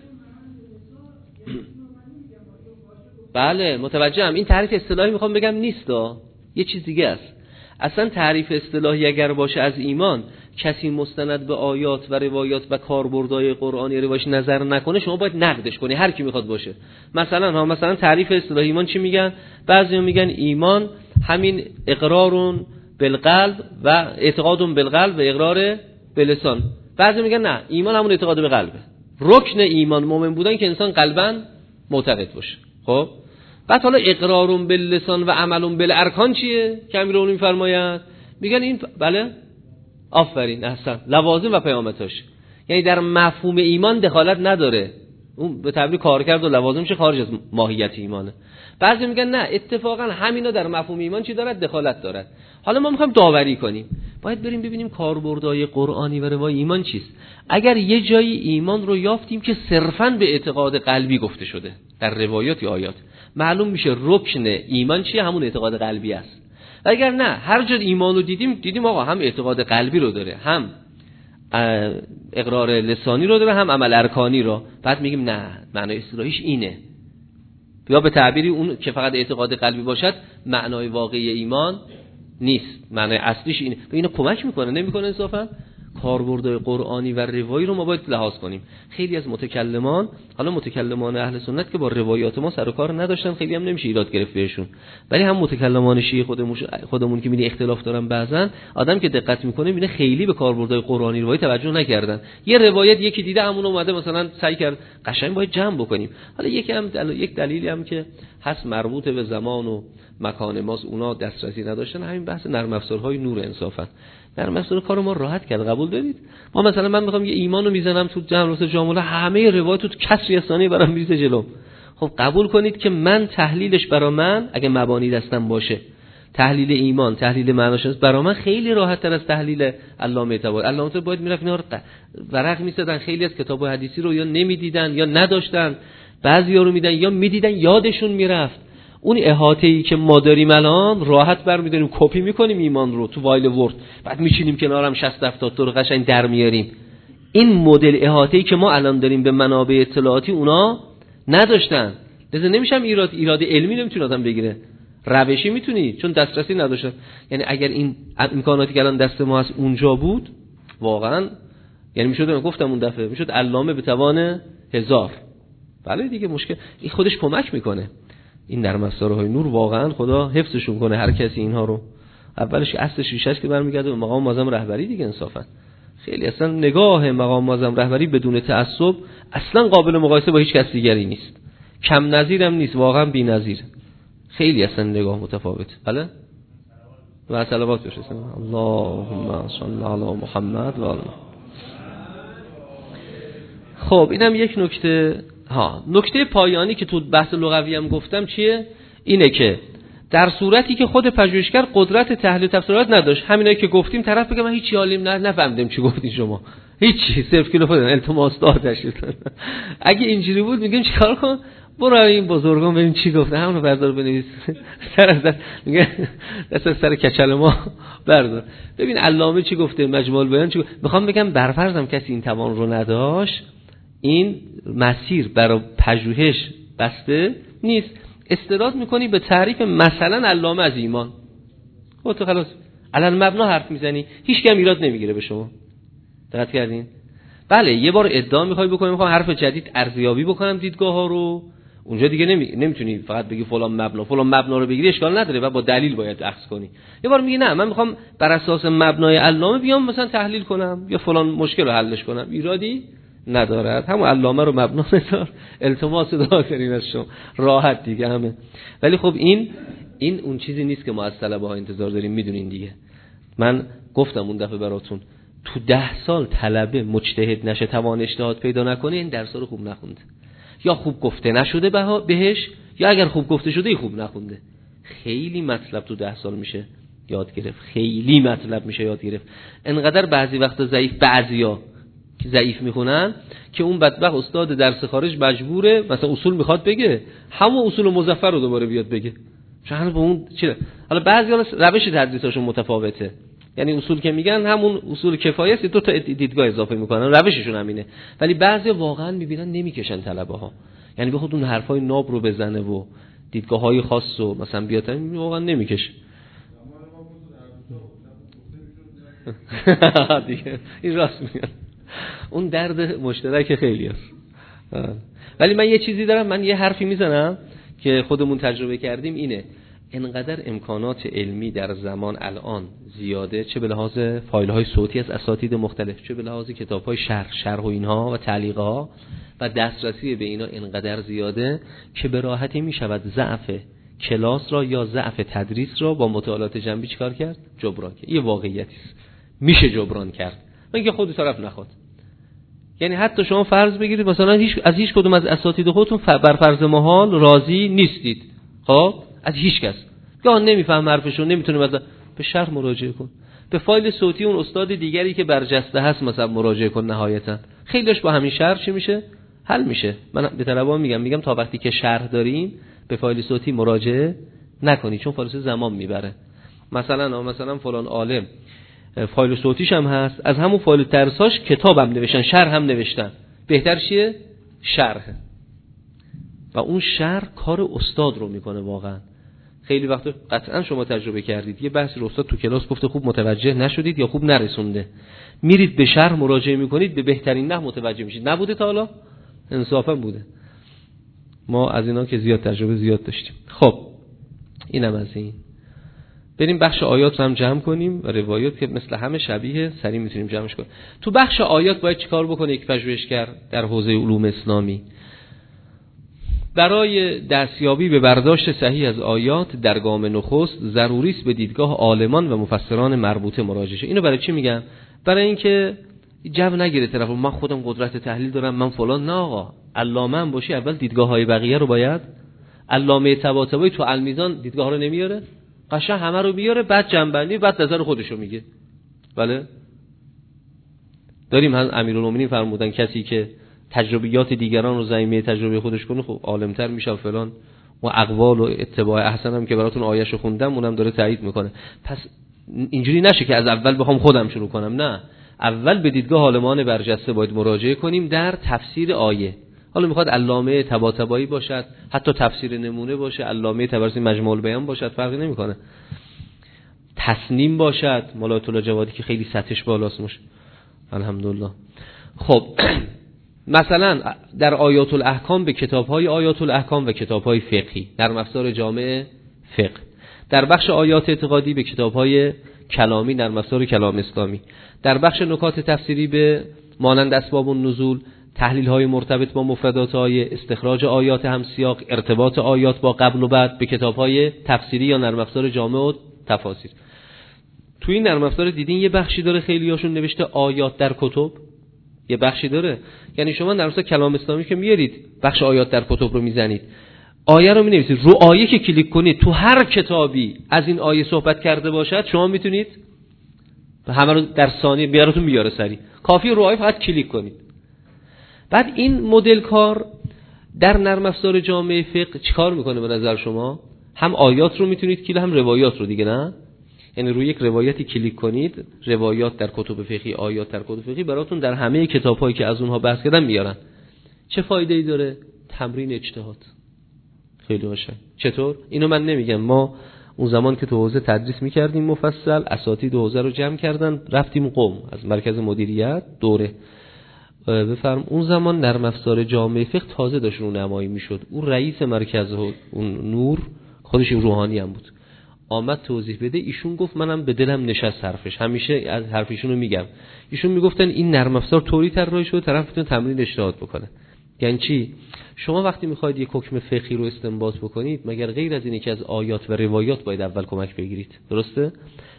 بله متوجهم. این تعریف اصطلاحی میخوام بگم نیستا، یه چیز دیگه است. اصلا تعریف اصطلاحی اگر باشه از ایمان، کسی مستند به آیات و روایات و کاربردهای قرآنی روایش نظر نکنه، شما باید نقدش کنی، هر کی میخواد باشه. مثلا تعریف اصطلاحی ایمان چی میگن؟ بعضیا میگن ایمان همین اقرارون بالقلب و اعتقادون بالقلب و اقرار باللسان. بعضی میگن نه، ایمان همون اعتقاد به قلبه. رکن ایمان مؤمن بودن که انسان قلباً معتقد باشه. خب بعد حالا اقرارون باللسان و عملون بالارکان چیه که امیرالمومنین میفرمایند؟ میگن این بله آفرین احسن، لوازم و پیامدهاش، یعنی در مفهوم ایمان دخالت نداره، اون به تعبیر کارکرد و لوازمش خارج از ماهیت ایمانه. بعضی میگن نه، اتفاقا همینا در مفهوم ایمان چی دارد؟ دخالت دارد. حالا ما میخوایم داوری کنیم، باید بریم ببینیم کاربردهای قرآنی و روایی ایمان چیست. اگر یه جایی ایمان رو یافتیم که صرفاً به اعتقاد قلبی گفته شده در روایات یا آیات، معلوم میشه رکن ایمان چیه؟ همون اعتقاد قلبی است. و اگر نه، هر جا ایمان رو دیدیم آقا هم اعتقاد قلبی رو داره، هم اقرار لسانی رو داره، هم عمل ارکانی رو، بعد میگیم نه معنای اصطلاحیش اینه، یا به تعبیری اون که فقط اعتقاد قلبی باشد معنای واقعی ایمان نیست، معنای اصلیش اینه. به اینا کمک میکنه نمیکنه انصافا؟ کاربردهای قرآنی و روایی رو ما باید لحاظ کنیم. خیلی از متکلمان، حالا متکلمان اهل سنت که با روایات ما سر و کار نداشتن، خیلی هم نمیشه ایراد گرفت بهشون، ولی هم متکلمان شیعه خودمون که میبینی اختلاف دارن، بعضن آدم که دقت میکنه میبینه خیلی به کاربردهای قرآنی روایی توجه نکردن. یه روایت یکی دیده همون اومده مثلا سعی کرد قشنگ باید جمع بکنیم. حالا یک دلیلی هم که هست مربوط به زمان و مکان ماست، اونا دسترسی نداشتن، همین بحث نرم افزارهای نور انصافا. نرم افزار کار ما راحت کرد، قبول دارید؟ ما مثلا من میخوام یه ایمانو میزنم تو جمع رسول جامعه، همه روایت تو کسری ثانیه برام میریزه جلوم. خب قبول کنید که من تحلیلش برا من اگه مبانی دستم باشه، تحلیل ایمان، تحلیل معناش برا من خیلی راحت تر از تحلیل علامه طباطبایی. علامه طباطبایی باید میرفت اینا رو ورق می‌زدن، خیلی از کتاب حدیثی رو یا نمیدیدن یا نداشتن، بعضیا رو میدن یا میدیدن یادشون میرفت. اون احاطه‌ای که ما داریم الان راحت برمی‌داریم کپی می‌کنیم ایمان رو تو وایل ورد، بعد می‌چینیم کنارم 60 70 تا رو قشنگ در میاریم. این مدل احاطه‌ای که ما الان داریم به منابع اطلاعاتی اونا نداشتن، لذا نمیشم ایراد علمی نمیتونه آدم بگیره، روشی میتونی چون دسترسی نداشتن. یعنی اگر این امکاناتی که الان دست ما هست اونجا بود واقعا، یعنی میشد، من گفتم اون دفعه میشد علامه به توان 1000. بله دیگه مشکل این خودش کمک میکنه. این نرم افزارهای نور واقعا خدا حفظشون کنه هر کسی اینها رو. اولش اصل شیشه است که برمیگرده به مقام معظم رهبری دیگه. انصافا خیلی اصلا نگاه مقام معظم رهبری بدون تعصب اصلا قابل مقایسه با هیچ کس دیگری نیست، کم نظیرم نیست، واقعا بی‌نظیر. خیلی اصلا نگاه متفاوت. بله و صلوات بشه اللهم صل علی محمد و آل. خب اینم یک نکته. نکته پایانی که تو بحث لغوی هم گفتم چیه؟ اینه که در صورتی که خود پژوهشگر قدرت تحلیل تفسیرات نداشت، همینایی که گفتیم، طرف بگه من هیچ حالیم نفهمیدم چی گفتین شما، هیچی، 0 کیلو فدان التماس دادش. اگه اینجوری بود میگیم چیکار کن؟ برو این بزرگان ببین چی گفته، همونو بردار بنویس سر از میگه دست سر کچل ما بردار ببین علامه چی گفته، مجموع البیان چی گفته. میخوام بگم برفرضم کسی این توان رو نداشت، این مسیر برای پژوهش بسته نیست. استناد میکنی به تعریف مثلا علامه از ایمان، خب تو خلاص علل مبنا حرف میزنی، هیچ کم ایراد نمیگیره به شما. دقت کردین؟ بله یه بار ادعا میخوای بکنی میخوام حرف جدید ارزیابی بکنم دیدگاه ها رو، اونجا دیگه نمیتونی فقط بگی فلان مبنا رو بگیری، اشکال نداره و با دلیل باید اخذ کنی. یه بار میگی نه من میخوام بر اساس مبنای علامه بیام مثلا تحلیل کنم یا فلان مشکل رو حلش کنم، ایرادی ندارد. همون علامه رو مبنا بذار، التماس داخلین از شما، راحت دیگه همه. ولی خب این اون چیزی نیست که ما از طلبه ها انتظار داریم. میدونین دیگه من گفتم اون دفعه براتون، تو 10 سال طلبه مجتهد نشه، توان اجتهاد پیدا نکنه، این درس رو خوب نخونده، یا خوب گفته نشده بهش، یا اگر خوب گفته شده خوب نخونده. خیلی مطلب تو 10 سال میشه یاد گرفت، خیلی مطلب میشه یاد گرفت. انقدر بعضی وقتا بعضیا که ضعیف میخونن که اون بدبخت استاد درس خارج مجبوره مثلا اصول میخواد بگه، همون اصول مظفر رو دوباره بیاد بگه، چون به اون چیه. حالا بعضیا روش تدریساشون متفاوته، یعنی اصول که میگن همون اصول کفایه است، دو تا دیدگاه اضافه میکنن، روششون همینه. ولی بعضی واقعا میبینن نمیکشن طلبه ها، یعنی بخواد اون حرفای ناب رو بزنه و دیدگاه‌های خاص و مثلا بیاد واقعا نمیکشه. دیگه این راست میگن، اون درد مشترک خیلی است. ولی من یه چیزی دارم، من یه حرفی میزنم که خودمون تجربه کردیم، اینه انقدر امکانات علمی در زمان الان زیاده، چه به لحاظ فایل‌های صوتی از اساتید مختلف، چه به لحاظ کتاب‌های شرح و اینها و تعلیق‌ها و دسترسی به اینا انقدر زیاده که به راحتی میشود ضعف کلاس را یا ضعف تدریس را با مطالعات جنبی چیکار کرد؟ جبران کرد. یه واقعیتی است، میشه جبران کرد، اینکه خود طرف نخواد. یعنی حتی شما فرض بگیرید مثلا هیچ کدوم از اساتید خودتون بر فرض محال راضی نیستید، خب از هیچ کس، یا نمیفهم حرفشون، نمیتونه مثلا به شرح مراجعه کن، به فایل صوتی اون استاد دیگری که برجسته هست مثلا مراجعه کن. نهایتا خیلیش با همین شرح چی میشه؟ حل میشه. من به طلبه‌ام میگم تا وقتی که شرح دارین به فایل صوتی مراجعه نکنی، چون فایل زمان میبره. مثلا فلان عالم فایل صوتیش هم هست، از همون فایل درساش کتاب هم نوشتن، شرح هم نوشتن، بهتر چیه؟ شرح. و اون شرح کار استاد رو میکنه. واقعا خیلی وقت قطعا شما تجربه کردید، یه بحثی رو استاد تو کلاس گفته خوب متوجه نشدید یا خوب نرسونده، میرید به شرح مراجعه میکنید، به بهترین نحو متوجه میشید. نبوده تا حالا؟ انصافا بوده. ما از اینا که زیاد تجربه زیاد داشتیم. خب اینم از این. بریم بخش آیات رو هم جمع کنیم و روایات که مثل همه شبیه، سریع میتونیم جمعش کنیم. تو بخش آیات باید چیکار بکنه یک پژوهشگر در حوزه علوم اسلامی؟ برای دستیابی به برداشت صحیح از آیات در گام نخست ضروری است به دیدگاه عالمان و مفسران مربوطه مراجعه شه. اینو برای چی میگم؟ برای اینکه جو نگیره طرف من خودم قدرت تحلیل دارم، من فلان. نه آقا، علامه هم باشی اول دیدگاه‌های بقیه رو باید. علامه طباطبایی تو المیزان دیدگاه رو نمیاره، قشنگ همه رو بیاره، بعد جنبندی، بعد نظر خودشو میگه. بله داریم. هم امیرالمومنین فرمودن کسی که تجربیات دیگران رو ضمیمه تجربه خودش کنه خب عالم‌تر میشه فلان. و اقوال و اتباع احسن هم که براتون آیه‌شو خوندم اونم داره تایید میکنه. پس اینجوری نشه که از اول بخوام خودم شروع کنم، نه، اول به دیدگاه عالمان برجسته باید مراجعه کنیم در تفسیر آیه. حالا میخواد علامه طباطبایی باشد، حتی تفسیر نمونه باشه، علامه طبرسی مجموع البیان باشد، فرقی نمیکنه، تصنیم باشد، مولا آیت الله جوادی که خیلی سطحش بالاست مش الحمدلله. خب مثلا در آیات الاحکام به کتاب‌های آیات الاحکام و کتاب‌های فقهی در افسار جامع فقه، در بخش آیات اعتقادی به کتاب‌های کلامی در افسار کلام اسلامی، در بخش نکات تفسیری به مانند اسباب النزول، تحلیل‌های مرتبط با مفردات آیه، استخراج آیات همسیاق، ارتباط آیات با قبل و بعد به کتاب‌های تفسیری یا نرم افزار جامع و تفاسیر. تو این نرم افزار دیدین یه بخشی داره خیلیاشون نوشته آیات در کتب، یه بخشی داره. یعنی شما در مثلا کلام اسلامی که میارید بخش آیات در کتب رو میزنید، آیه رو مینویسید، رو آیه که کلیک کنید تو هر کتابی از این آیه صحبت کرده باشد شما میتونید همه رو در ثانیه بیارتون بیاره سری، کافی رو آیه فقط کلیک کنید. بعد این مدل کار در نرم افزار جامع فقه چیکار میکنه به نظر شما؟ هم آیات رو میتونید کلیک، هم روایات رو دیگه، نه؟ یعنی روی یک روایتی کلیک کنید، روایات در کتب فقهی، آیات در کتب فقهی براتون در همه کتاب‌هایی که از اونها بحث کردن میارن. چه فایده‌ای داره؟ تمرین اجتهاد. خیلی باشه. چطور؟ اینو من نمیگم، ما اون زمان که تو حوزه تدریس میکردیم مفصل، اساتید حوزه رو جمع کردن، رفتیم قم از مرکز مدیریت دوره. بفرم اون زمان نرم افزار جامع فقه تازه داشت رونمایی میشد. اون رئیس مرکز اون نور خودش روحانی هم بود، آمد توضیح بده. ایشون گفت منم به دلم نشست حرفش، همیشه از حرفشون رو میگم. ایشون میگفتن این نرم افزار طوری طراحی شده طرف بتونه تمرین اجتهاد بکنه. یعنی چی؟ شما وقتی میخواید یک حکم فقهی رو استنباط بکنید، مگر غیر از اینه که از آیات و روایات باید اول کمک بگیرید؟ درسته؟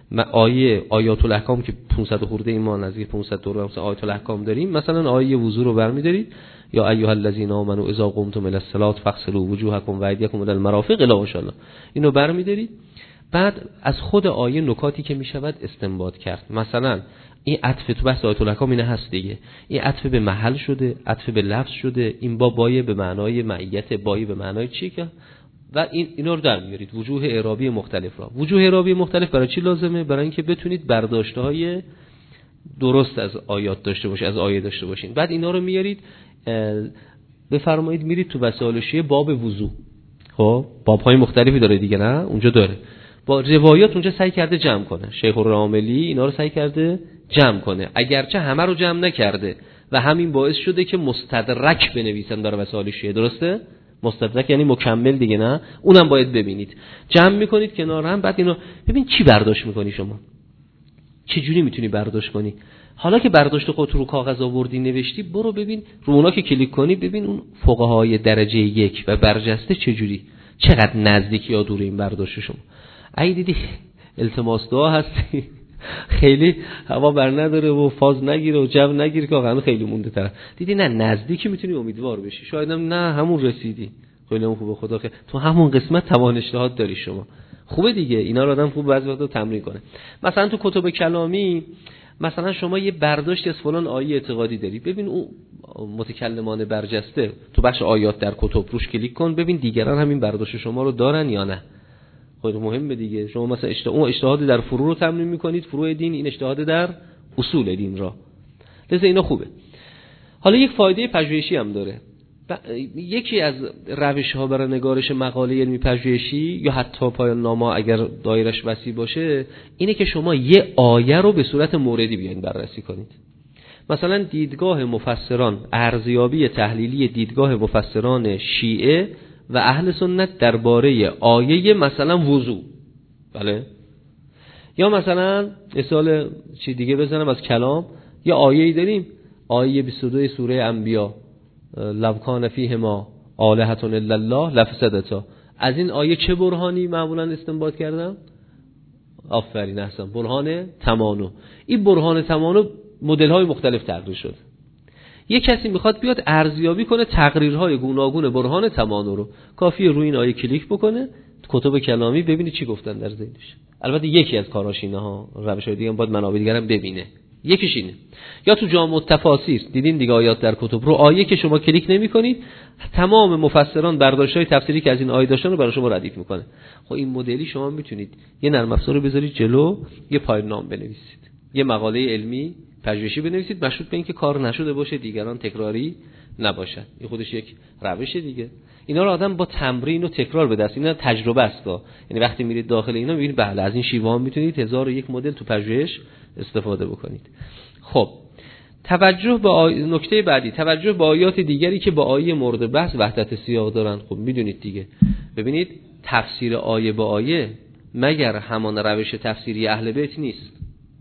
آیات الاحکام که 500 خورده ایمان از 500 دور مثلا آیات الاحکام داریم، مثلا آیه وضو رو برمی‌دارید، یا ایها الذین آمنوا اذا قمتم الی الصلاة فاغسلوا وجوهکم و ایدیکم الی المرافق الی ان شاء الله. اینو برمی‌دارید، بعد از خود آیه نکاتی که میشود استنباط کرد. مثلا این عطف تو بحث آیات الاحکام اینه هست دیگه، این عطف به محل شده، عطف به لفظ شده، این بایه به معنای معیت، بایه به معنای چی که و اینا رو در میارید، وجوه اعرابی مختلف را. وجوه اعرابی مختلف برای چی لازمه؟ برای اینکه بتونید برداشت‌های درست از آیات داشته باشید، از آیه داشته باشین. بعد اینا رو میارید، بفرمایید میرید تو وسائل شیعه باب وضو. خب باب‌های مختلفی داره دیگه، نه اونجا داره، با روایات اونجا سعی کرده جمع کنه. شیخ الراملی اینا رو سعی کرده جمع کنه، اگرچه همه رو جمع نکرده و همین باعث شده که مستدرک بنویسن در وسائل شیعه. درسته؟ مستدرک یعنی مکمل دیگه، نه اونم باید ببینید، جمع میکنید کنار هم. بعد اینو ببین چی برداشت میکنی شما، چه جوری میتونی برداشت کنی. حالا که برداشت خودت رو کاغذ آوردی نوشتی، برو ببین رو اونا که کلیک کنی، ببین اون فقهای درجه 1 و برجسته چه جوری، چقدر نزدیکی یا دوره این برداشت شما. اگه دیدی التماس دعا هستی خیلی هوا بر نداره و فاز نگیره و جو نگیره که واقعا خیلی مونده طرف، دیدی نه نزدیکی میتونی امیدوار بشی، شاید هم نه همون رسیدی، خیلی هم خوبه، خدا خیر تو همون قسمت توان اجتهاد داری شما. خوبه دیگه، اینا رو آدم خوب بعضی وقتا تمرین کنه. مثلا تو کتب کلامی مثلا شما یه برداشت از فلان آیه اعتقادی داری، ببین اون متکلمان برجسته تو بخش آیات در کتب روش کلیک کن، ببین دیگران همین برداشت شما رو دارن یا نه. خیلی مهمه دیگه. شما مثلا اون اجتهاد در فروع رو تمرین میکنید، فروع دین، این اجتهاد در اصول دین را، لذا اینا خوبه. حالا یک فایده پژوهشی هم داره. یکی از روش ها برای نگارش مقاله علمی پژوهشی یا حتی پایان نامه اگر دایرش وسیع باشه، اینه که شما یه آیه رو به صورت موردی بیاین بررسی کنید. مثلا دیدگاه مفسران، ارزیابی تحلیلی دیدگاه مفسران شیعه و اهل سنت درباره آیه مثلا وضو، بله، یا مثلا مثال چی دیگه بزنم از کلام، یا آیه‌ای داریم، آیه 22 سوره انبیاء، لو کان فیهما آلهة الا الله لفسدتا. از این آیه چه برهانی معمولا استنباط کردم؟ آفرین، احسن، برهان تمانو. این برهان تمانو مدل‌های مختلف تقریر شد. یک کسی میخواد بیاد ارزیابی کنه تقریرهای گوناگون برهان تمانو رو، کافیه روی این آیه کلیک بکنه، کتب کلامی ببینید چی گفتن در ذیلش. البته یکی از کاراش اینه ها، روش‌های دیگه هم باید منابع دیگه هم ببینه، یکیش اینه. یا تو جامع التفاسیر دیدین دیگه آیات در کتب رو، آیه که شما کلیک نمی‌کنید تمام مفسران برداشت‌های تفسیری که از این آیه داشتن رو برای شما ردیف میکنه. خب این مدلی شما میتونید یه نرم افزار رو بذارید جلو، یه پایان نامه بنویسید، یه مقاله علمی پژوهشی بنویسید، مشروط به اینکه کار نشده باشه، دیگران تکراری نباشن. این خودش یک روش دیگه. اینا رو آدم با تمرین و تکرار به دست، اینا تجربه است. یعنی وقتی میرید داخل اینا میبینید بله از این شیوه ها میتونید 1001 مدل تو پژوهش استفاده بکنید. خب توجه به نکته بعدی، توجه به آیات دیگری که با آیه مورد بحث وحدت سیاق دارن. خب میدونید دیگه، ببینید تفسیر آیه با آیه مگر همان روش تفسیری اهل بیت نیست؟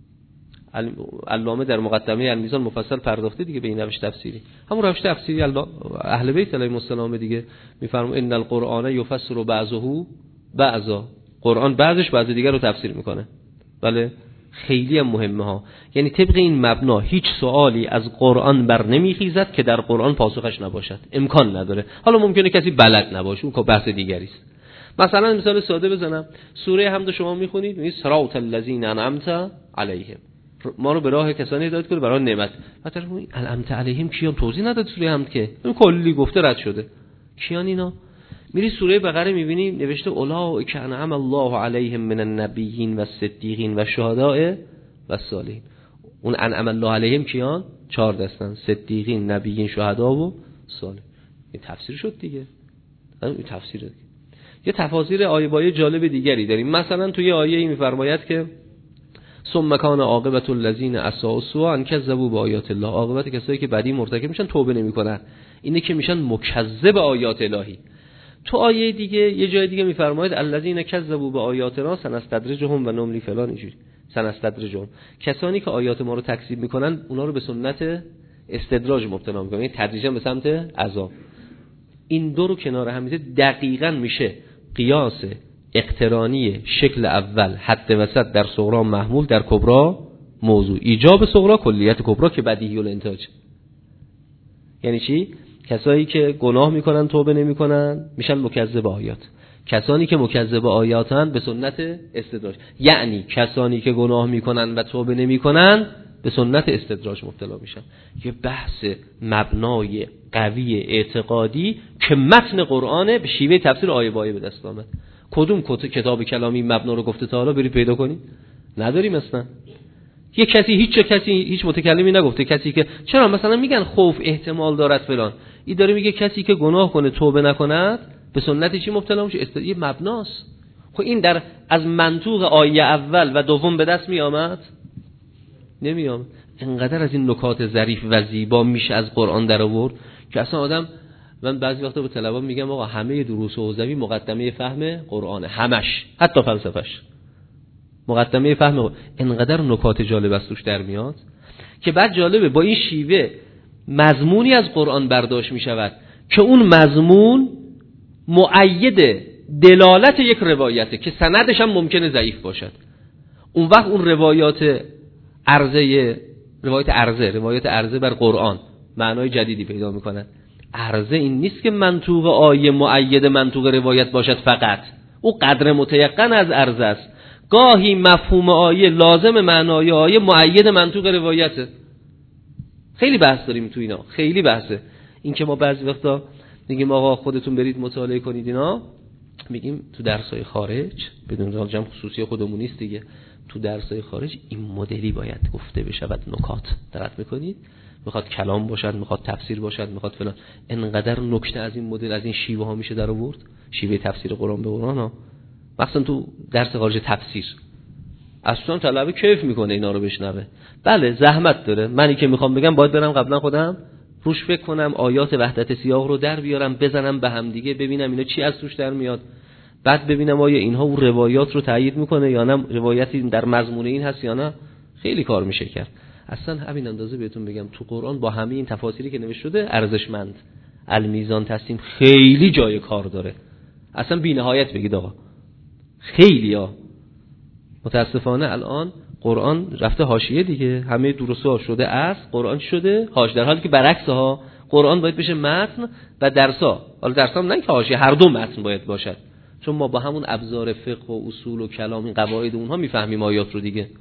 علامه در مقدمه المیزان مفصل پرداخته دیگه به این روش تفسیری، همون روش تفسیری اهل بیت علیهم السلام دیگه. میفرمون ان القرآن یفسر بعضه بعضا، قرآن بعضش بعض دیگر رو تفسیر میکنه. بله خیلی هم مهمه ها. یعنی طبق این مبنا هیچ سوالی از قرآن بر نمیخیزد که در قرآن پاسخش نباشد، امکان نداره. حالا ممکنه کسی بلد نباشه، اون که بحث دیگری است. مثلا مثال ساده بزنم، سوره حمد شما میخونید، میگید صراط الذین انعمت علیهم، ما رو به راه کسانی هدایت کنه برای نعمت. مثلا انعمت علیهم کیان؟ توضیح نداد سوره حمد که، اون کلی گفته رد شده. کیان اینا؟ میری سوره بقره میبینی نوشته اولئک انعم الله علیهم من النبیین و الصدیقین و الشهداء و الصالحین. اون انعم الله علیهم کیان؟ 4 دستن، صدیقین، نبیین، شهدا و صالح. این تفسیر شد دیگه. این تفسیره دیگه. یه تفاسیر آیه بای جالب دیگری داریم. مثلا توی آیه‌ای میفرماید که ثم کان عاقبت الذین اساءوا السوء ان کذبوا بآیات الله، عاقبت کسایی که بدی مرتکب میشن توبه نمیکنن اینه که میشن مکذب آیات الهی. تو آیه دیگه یه جای دیگه میفرماید الذین کذبوا بآیاتنا سنستدرجهم و نملی فلان، اینجوری سنستدرجهم، کسانی که آیات ما رو تکذیب میکنن اونا رو به سنت استدراج مبتلا میکنن، یعنی تدریجا به سمت عذاب. این دو رو کنار هم میذارید دقیقاً میشه قیاس اقترانی شکل اول، حد وسط در صغرا محمول در کبرا موضوع، ایجاب صغرا کلیت کبرا که بدیهی الانتاج. یعنی چی؟ کسایی که گناه میکنن توبه نمیکنن میشن مکذب آیات، کسانی که مکذب آیاتن به سنت استدراج. یعنی کسانی که گناه میکنن و توبه نمیکنن به سنت استدراج مبتلا میشن. یه بحث مبنای قوی اعتقادی که متن قرآنه به شیوه تفسیر آیه با آیه به دست آمد. کدوم کتاب کلامی مبنا رو گفته تا حالا برید پیدا کنید؟ نداریم اصلا. هیچ متکلمی نگفته کسی که چرا مثلا میگن خوف احتمال دارد فلان، این داره میگه کسی که گناه کنه توبه نکند به سنت چی مبتلا میشه، یه مبناست. خب این در از منطوق آیه اول و دوم به دست میآمد؟ نمیام. انقدر از این نکات ظریف و زیبا میشه از قرآن در آورد که اصلا آدم، من بعضی وقتا به طلبا میگم آقا همه دروس حوزوی مقدمه فهم قرآنه، همش، حتی فلسفهش مقدمه فهم. انقدر نکات جالب از توش در میاد که بعد جالبه با این شیوه مضمونی از قرآن برداشت میشود که اون مضمون مؤید دلالت یک روایته که سندش هم ممکنه ضعیف باشد. اون وقت اون روایت عرضه بر قرآن معنای جدیدی پیدا میکنن. عرضه این نیست که منطوق آیه مؤید منطوق روایت باشد فقط، او قدر متیقن از عرضه است. گاهی مفهوم آیه لازم معنای آیه مؤید منطوق روایته. خیلی بحث داریم تو اینا، خیلی بحثه. این که ما بعضی وقتا میگیم آقا خودتون برید مطالعه کنید اینا، میگیم تو درسای خارج، بدون جمع خصوصی خودمون نیست دیگه، تو درسای خارج این مدلی باید گفته بشود. نکات دقت میکنید؟ میخواد کلام باشد، میخواد تفسیر باشد، میخواد فلان. انقدر نکته از این مدل، از این شیوه ها میشه در آورد، شیوه تفسیر قرآن به قرآن ها. مثلا تو درس خارج تفسیر اصلا طلبه کیف میکنه اینا رو بشنوه. بله زحمت داره، منی که میخوام بگم باید برم قبلا خودم روش فکر کنم، آیات وحدت سیاق رو در بیارم، بزنم به هم دیگه، ببینم اینا چی از توش در میاد، بعد ببینم آیا اینها اون روایات رو تایید میکنه یا نه، روایتی در مضمون این هست یا نه. خیلی کار میشه کرد. اصلا همین اندازه بهتون بگم تو قرآن با همه این تفاسیری که نوشته شده ارزشمند. المیزان تسلیم خیلی جای کار داره، اصلا بی نهایت بگید آقا. خیلی ها متاسفانه الان قرآن رفته حاشیه دیگه، همه دروس‌ها شده است، قرآن شده حاشیه، در حالی که برعکس ها قرآن باید بشه متن و درس‌ها. حالا درس‌ها نه که حاشیه، هر دو متن باید باشد، چون ما با همون ابزار فقه و اصول و کلام این قواعد اونها میفهمیم آیات رو دیگه.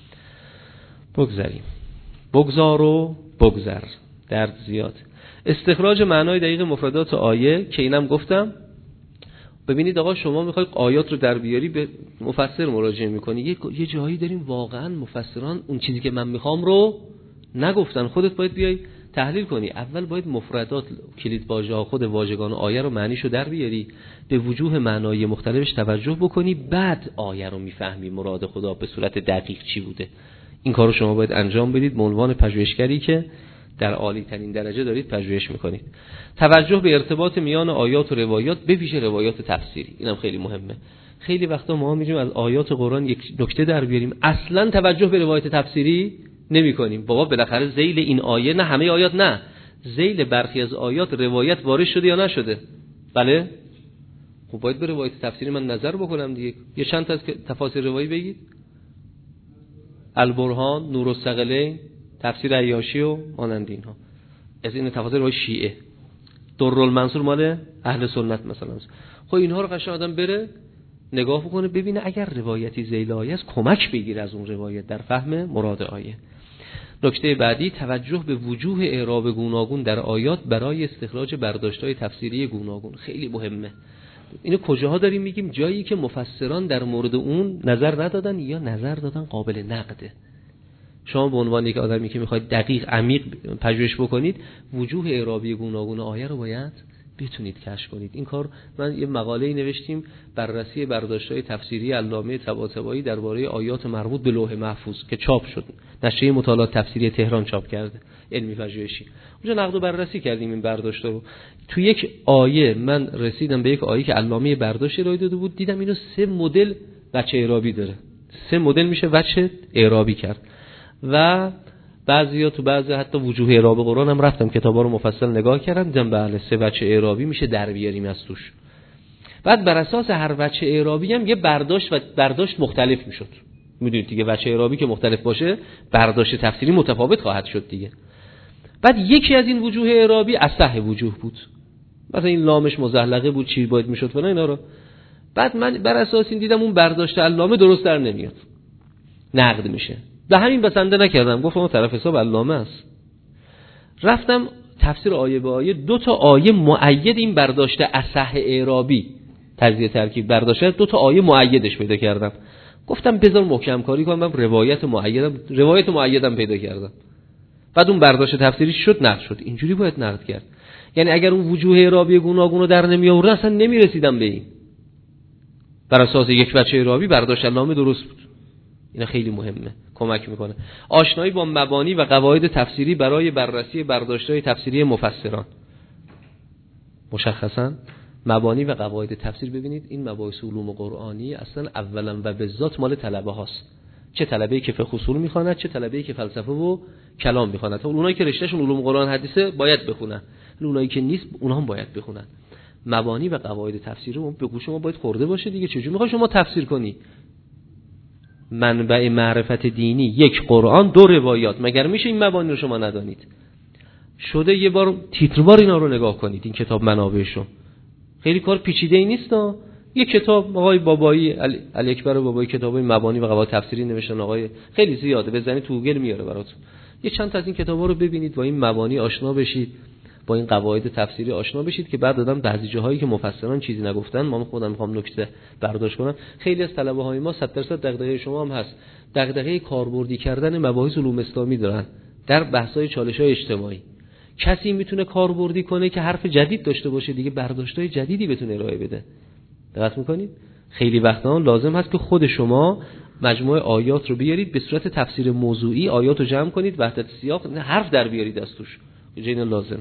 بگذار و بگذر، درد زیاد. استخراج معنای دقیق مفردات آیه که اینم گفتم. ببینید آقا شما میخوای آیات رو در بیاری، به مفسر مراجعه میکنی، یه جایی داریم واقعا مفسران اون چیزی که من میخوام رو نگفتن، خودت باید بیای تحلیل کنی. اول باید مفردات، کلید واژه ها، خود واژگان آیه رو معنیشو در بیاری، به وجوه معنای مختلفش توجه بکنی، بعد آیه رو میفهمی مراد خدا به صورت دقیق چی بوده. این کارو شما باید انجام بدید به عنوان پژوهشگری که در عالی ترین درجه دارید پژوهش میکنید. توجه به ارتباط میان آیات و روایات، به ویژه روایات تفسیری، اینم خیلی مهمه. خیلی وقتا ما میگیم از آیات قرآن یک نکته در بیاریم، اصلا توجه به روایت تفسیری نمیکنیم. بابا بالاخره ذیل این آیه، نه همه آیات، نه ذیل برخی از آیات روایت وارد شده یا نشده. بله خب باید به روایت تفسیری من نظر بکنم دیگه. یه چند تا از تفاسیر روایی بگید: البرهان، نورالثقلین، تفسیر عیاشی و مانند اینها. از این تفاسیر روای شیعه، درالمنصور مال اهل سنت مثلا. خب اینها رو قشنگ آدم بره نگاه بکنه، ببینه اگر روایتی ذیل آیه است کمک بگیره از اون روایت در فهم مراد آیه. نکته بعدی، توجه به وجوه اعراب گوناگون در آیات برای استخراج برداشت‌های تفسیری گوناگون. خیلی مهمه. اینو کجاها داریم میگیم؟ جایی که مفسران در مورد اون نظر ندادن یا نظر دادن قابل نقده. شما به عنوان یک آدمی که میخواید دقیق عمیق پژوهش بکنید، وجوه اعرابی گوناگون آیه رو باید بتونید کشف کنید. این کار، من یه مقاله‌ای نوشتیم، بررسی برداشت‌های تفسیری علامه طباطبایی درباره آیات مربوط به لوح محفوظ که چاپ شد، نشریه مطالعات تفسیری تهران چاپ کرده، علمی پژوهشی. اونجا نقد و بررسی کردیم این برداشت‌ها رو. تو یک آیه من رسیدم به یک آیه که علامه برداشت ارائه داده بود، دیدم اینو 3 مدل وجه اعرابی داره. 3 مدل میشه وجه اعرابی کرد. و بعضیا تو بعضی حتی وجوه اعراب قرآن هم رفتم کتابا رو مفصل نگاه کردم، دیدم بله 3 وجه اعرابی میشه در بیاریم از توش. بعد بر اساس هر وجه اعرابی هم یه برداشت مختلف میشد. میدونید دیگه وجه اعرابی که مختلف باشه برداشت تفسیری متفاوت خواهد شد دیگه. بعد یکی از این وجوه اعرابی اصح وجوه بود، مثلا این لامش مزحلقه بود، چی باید میشد فلان اینا رو. بعد من بر اساس این دیدم اون برداشت علامه درست در نمیاد، نقد میشه. به همین بسنده نکردم، گفتم اون طرف حساب علامه است. رفتم تفسیر آیه به آیه 2 تا آیه مؤید این برداشت اصح اعرابی تجزیه ترکیب برداشت 2 تا آیه مؤیدش پیدا کردم. گفتم بذار محکم کاری کنم، روایت مؤیدم پیدا کردم. بعد اون برداشت تفسیریش شد نقد شد. اینجوری باید نقد کرد. یعنی اگر اون وجوه اعرابی گوناگون رو در نمی آوردن اصلا نمیرسیدم به این. بر اساس یک بچه اعرابی برداشت علامه درست بود. اینا خیلی مهمه، کمک میکنه. آشنایی با مبانی و قواعد تفسیری برای بررسی برداشت‌های تفسیری مفسران. مشخصاً مبانی و قواعد تفسیر، ببینید این مباحث علوم قرآنی اصلا اولا و به ذات مال طلبه هاست. چه طلبه‌ای که فقه اصول میخواند، چه طلبه‌ای که فلسفه و کلام میخواند. اونایی که رشتهشون علوم قرآن حدیثه باید بخونن، اونایی که نیست اونها هم باید بخونن. مبانی و قواعد تفسیر رو به گوش ما باید خورده باشه دیگه. چجوری میخوای شما تفسیر کنی؟ منبع معرفت دینی 1 قرآن 2 روایات، مگر میشه این مبانی رو شما ندانید؟ شده یه بار تیتروار اینا رو نگاه کنید، این کتاب منابعشو. خیلی کار پیچیده ای نیست. یه کتاب آقای بابایی علی اکبر بابایی کتابای مبانی و قواعد تفسیری نوشتن، آقای خیلی زیاده، بزنید تو گوگل میاره براتون. یه چند تا از این کتابا رو ببینید، با این مبانی آشنا بشید، با این قواعد تفسیری آشنا بشید که بعد دادم بعضی جاهایی که مفسران چیزی نگفتن، من خودم میخوام نکته برداشت کنم. خیلی از طلبه های ما 100% دغدغه شما هم هست، دغدغه کاربردی کردن مباحث علوم اسلامی دارن در بحث‌های چالش‌های اجتماعی. کسی میتونه کاربردی کنه که حرف جدید داشته باشه دیگه، برداشت‌های جدیدی بتونه ارائه بده. دقت می‌کنید؟ خیلی وقتا لازم هست که خود شما مجموعه آیات رو بیارید به صورت تفسیر موضوعی، آیات رو جمع کنید، وحدت سیاق، حرف در بیارید از توش. این لازم.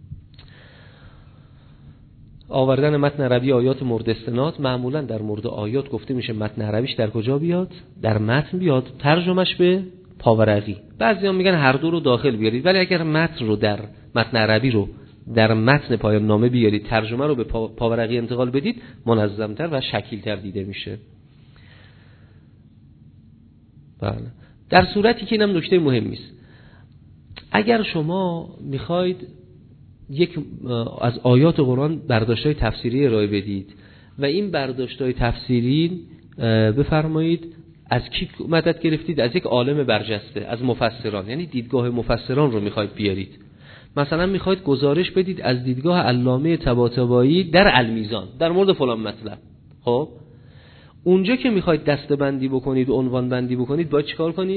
آوردن متن عربی آیات مورد استناد، معمولا در مورد آیات گفته میشه متن عربیش در کجا بیاد؟ در متن بیاد، ترجمهش به پاورقی. بعضیا میگن هر دو رو داخل بیارید، ولی اگر متن رو در متن عربی رو در متن پایان نامه بیارید، ترجمه رو به پاورقی انتقال بدید، منظم‌تر و شکیل‌تر دیده میشه. بله. در صورتی که اینم نکته مهمی است، اگر شما میخواید یک از آیات قرآن برداشت‌های تفسیری ارائه بدید و این برداشت‌های تفسیری بفرمایید از کی مدد گرفتید؟ از یک عالم برجسته، از مفسران، یعنی دیدگاه مفسران رو میخواید بیارید. مثلا میخواید گزارش بدید از دیدگاه علامه طباطبایی در المیزان در مورد فلان مطلب. خب اونجا که میخواید دسته‌بندی بکنید و عنوان بندی بکنید، باید چیکار کنید؟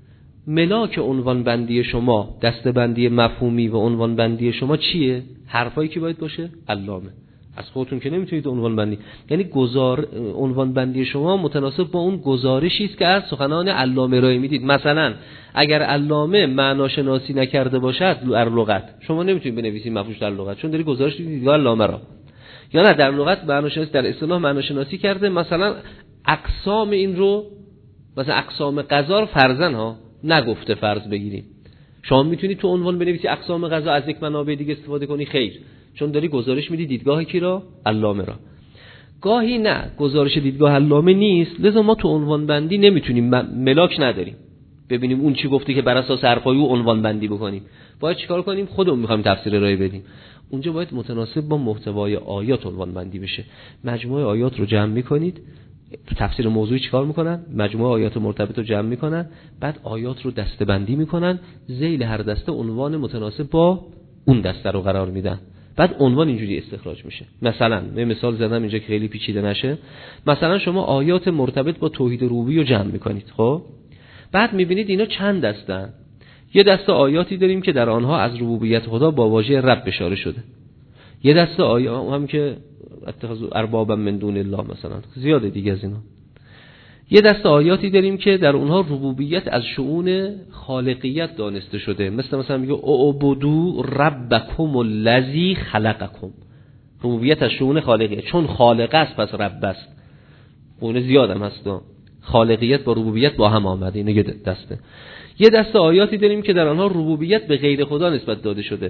ملاک عنوان بندی شما، دسته‌بندی مفهومی و عنوان بندی شما چیه؟ حرفایی که باید باشه علامه. از خودتون که نمیتونید عنوان بندی، یعنی عنوان بندی شما متناسب با اون گزارشی است که از سخنان علامه ارائه میدید. مثلا اگر علامه معناشناسی نکرده باشد در لغت، شما نمیتونید بنویسید مفهومش در لغت، چون داری گزارش دیدگاه علامه را. یا نه در لغت معناشناسی، در اصطلاح معناشناسی کرده، مثلا اقسام این رو، مثلا اقسام غذا فرضاً ها نگفته فرض بگیریم، شما میتونید تو عنوان بنویسی اقسام غذا از یک منابع دیگه استفاده کنی؟ خیر، چون داری گزارش میدی دیدگاه کی را؟ علامه را. گاهی نه، گزارش دیدگاه علامه نیست، لذا ما تو عنوان بندی نمیتونیم، ملاک نداریم ببینیم اون چی گفته که بر اساس حرفای او عنوان بندی بکنیم. باید چیکار کنیم؟ خودمون میخوایم تفسیر ارائه بدیم، اونجا باید متناسب با محتوای آیات عنوان بندی بشه. مجموعه آیات رو جمع میکنید، تو تفسیر موضوعی چیکار میکنن؟ مجموعه آیات مرتبط رو جمع میکنن، بعد آیات رو دسته‌بندی میکنن، ذیل هر دسته عنوان متناسب با اون دسته رو قرار میدن، بعد عنوان اینجوری استخراج میشه. مثلا من مثال زدم اینجا که خیلی پیچیده نشه. مثلا شما آیات مرتبط با توحید ربوبی رو جمع میکنید، خب بعد میبینید اینا چند دستن. یه دسته آیاتی داریم که در آنها از ربوبیت خدا با واژه رب اشاره شده، یه دسته آیات هم که اتخذوا اربابا من دون الله مثلا، زیاده دیگه از اینا. یه دسته آیاتی داریم که در اونها ربوبیت از شؤون خالقیت دانسته شده، مثلا میگه اعبدوا ربکم الذی خلقکم، ربوبیت از شؤون خالقیت، چون خالق است پس رب است. اون زیادم هست، خالقیت با ربوبیت با هم آمده. اینه یه دسته. یه دسته آیاتی داریم که در آنها ربوبیت به غیر خدا نسبت داده شده،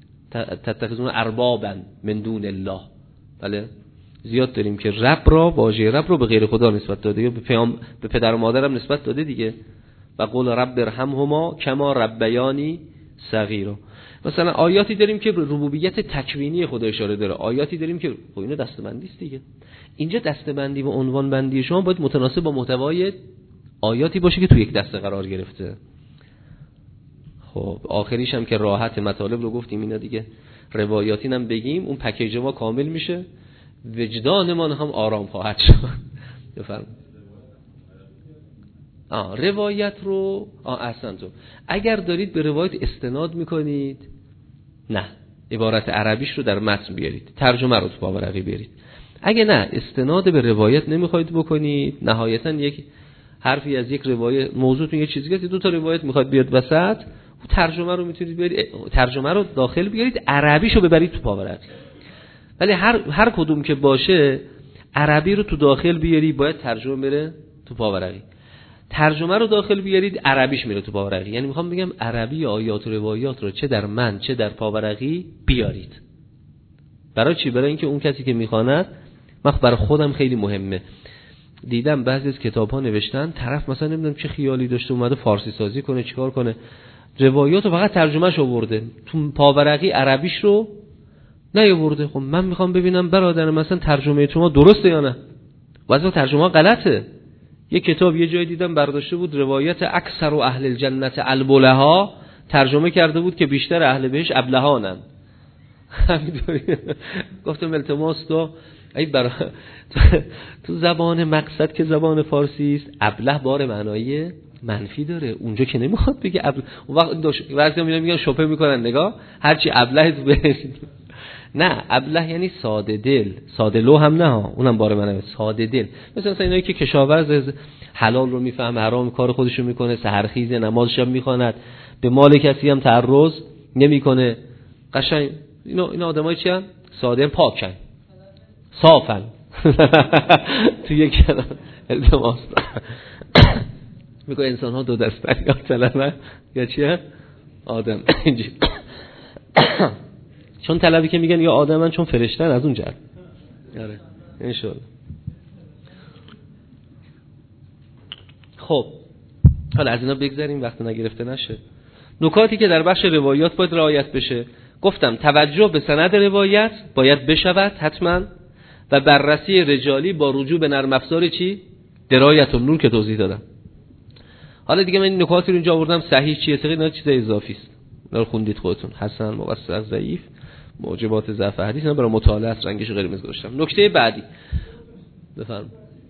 تتخذون اربابا من دون الله. بله زیاد داریم که رب را، واژه رب رو به غیر خدا نسبت داده، یا به پدر و مادرم نسبت داده دیگه. و قول رب ارحمهما کما ربیانی صغیرا. مثلا آیاتی داریم که به ربوبیت تکوینی خدا اشاره داره، آیاتی داریم که اینا دسته‌بندی است دیگه. اینجا دسته‌بندی و عنوان بندی شما باید متناسب با محتوای آیاتی باشه که تو یک دسته قرار گرفته. خب آخریش هم که راحت مطالب رو گفتیم، اینا دیگه روایاتی هم بگیم اون پکیج ما کامل میشه، وجدانمان هم آرام خواهد شد. بفرمایید. روایت رو احسن تو اگر دارید به روایت استناد میکنید، نه عبارت عربیش رو در متن بیارید، ترجمه رو تو پاورقی بیارید. اگه نه استناد به روایت نمیخواید بکنید، نهایتا یک حرفی از یک روایت، موضوعتون یه چیزی هست، دو تا روایت میخواد بیاد وسط، ترجمه رو میتونید بیارید، ترجمه رو داخل بیارید، عربیشو ببرید تو پاورقی. ولی هر کدوم که باشه عربی رو تو داخل بیاری، باید ترجمه بره تو پاورقی. ترجمه رو داخل بیارید، عربیش میره تو پاورقی. یعنی میخوام بگم عربی آیات و روایات رو چه در من چه در پاورقی بیارید. برای چی؟ برای اینکه اون کسی که میخواند، من برای خودم خیلی مهمه، دیدم بعضی از کتاب‌ها نوشتن طرف مثلا نمیدونم چه خیالی داشته اومده فارسی سازی کنه، چیکار کنه، روایات رو فقط ترجمهش آورده، تو پاورقی عربیش رو نیاورده. خب من میخوام ببینم برادر مثلا ترجمه شما درسته یا نه، بعضی ترجمه غلطه. یه کتاب یه جای دیدم برداشته بود روایت اکثر و اهل الجنت البلها، ترجمه کرده بود که بیشتر اهل بهش ابلهانن. گفتم التماس تو تو زبان مقصد که زبان فارسی است، ابله بار معنایی منفی داره، اونجا که نمیخواد بگه ابله. اون وقت بعضی میگن شوپه میکنن، نگاه هرچی ابله بهش. نه ابله یعنی ساده دل، ساده لو هم نه، اونم بار منه، ساده دل. مثلا اینایی که کشاورز حلال رو میفهمه، حرام کار خودشو میکنه، سحرخیز نمازش هم میخواند، به مال کسی هم تعرض نمیکنه، قشنگ اینا آدمای چی ان؟ ساده، پاکن، صافن. تو یک کلام التماس میگه انسان ها دو دستن، یا طلبه یا چیه؟ آدم. چون طلبی که میگن یا آدمن چون فرشتن، از اون جهت. آره انشالله. خب حالا از اینا بگذاریم وقت نگرفته نشه. نکاتی که در بخش روایات باید رعایت بشه، گفتم توجه به سند روایت باید بشود حتما، و بررسی رجالی با رجوع به نرم افزار چی؟ درایت النور که توضیح دادم. حالا دیگه من این نکاتی رو اینجا آوردم، صحیح چیه ثقه، اینا چیز اضافی است، اینا رو خوندید خودتون، حسن، موثق، ضعیف، موجبات ضعف حدیث، اینا برای مطالعه است، رنگش قرمز گذاشتم. نکته بعدی بفرمایید.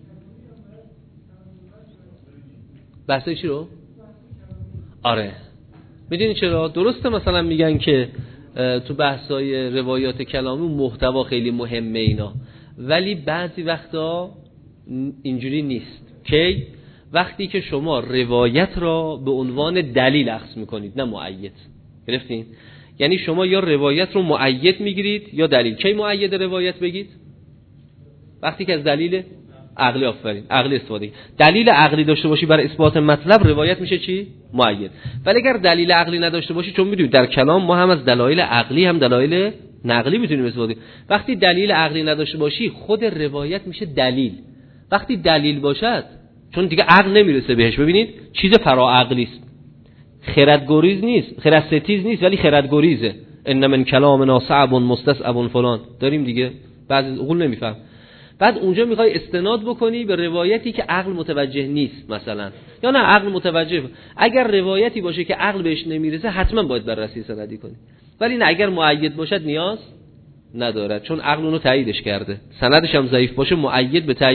بحثای چی رو؟ آره میدونی چرا؟ درسته مثلا میگن که تو بحثای روایات کلامی محتوا خیلی مهمه اینا، ولی بعضی وقتا اینجوری نیست. کی؟ وقتی که شما روایت را به عنوان دلیل اخذ میکنید نه مؤید. گرفتین؟ یعنی شما یا روایت رو مؤید میگیرید یا دلیل. کی مؤید روایت بگید؟ وقتی که از دلیل عقلی، آفرین، عقلی استفاده. دلیل عقلی داشته باشی برای اثبات مطلب، روایت میشه چی؟ مؤید. ولی اگر دلیل عقلی نداشته باشی، چون میدونید در کلام ما هم از دلایل عقلی هم دلایل نقلی میتونیم استفاده. وقتی دلیل عقلی نداشته باشی، خود روایت میشه دلیل. وقتی دلیل باشد، چون دیگه عقل نمیرسه بهش، ببینید چیز فرا عقلی است، خردگریز نیست، خردستیز نیست، ولی خردگریزه. ان من کلامنا صعب مستصعب فلان داریم دیگه، بعضی عقول نمیفهم. بعد اونجا میخوای استناد بکنی به روایتی که عقل متوجه نیست مثلا، یا نه عقل متوجه. اگر روایتی باشه که عقل بهش نمیرسه، حتما باید بررسی سندی کنی. ولی نه اگر مؤید باشد نیاز ندارد، چون عقل اونو تاییدش کرده. سندش هم ضعیف باشه، مؤید به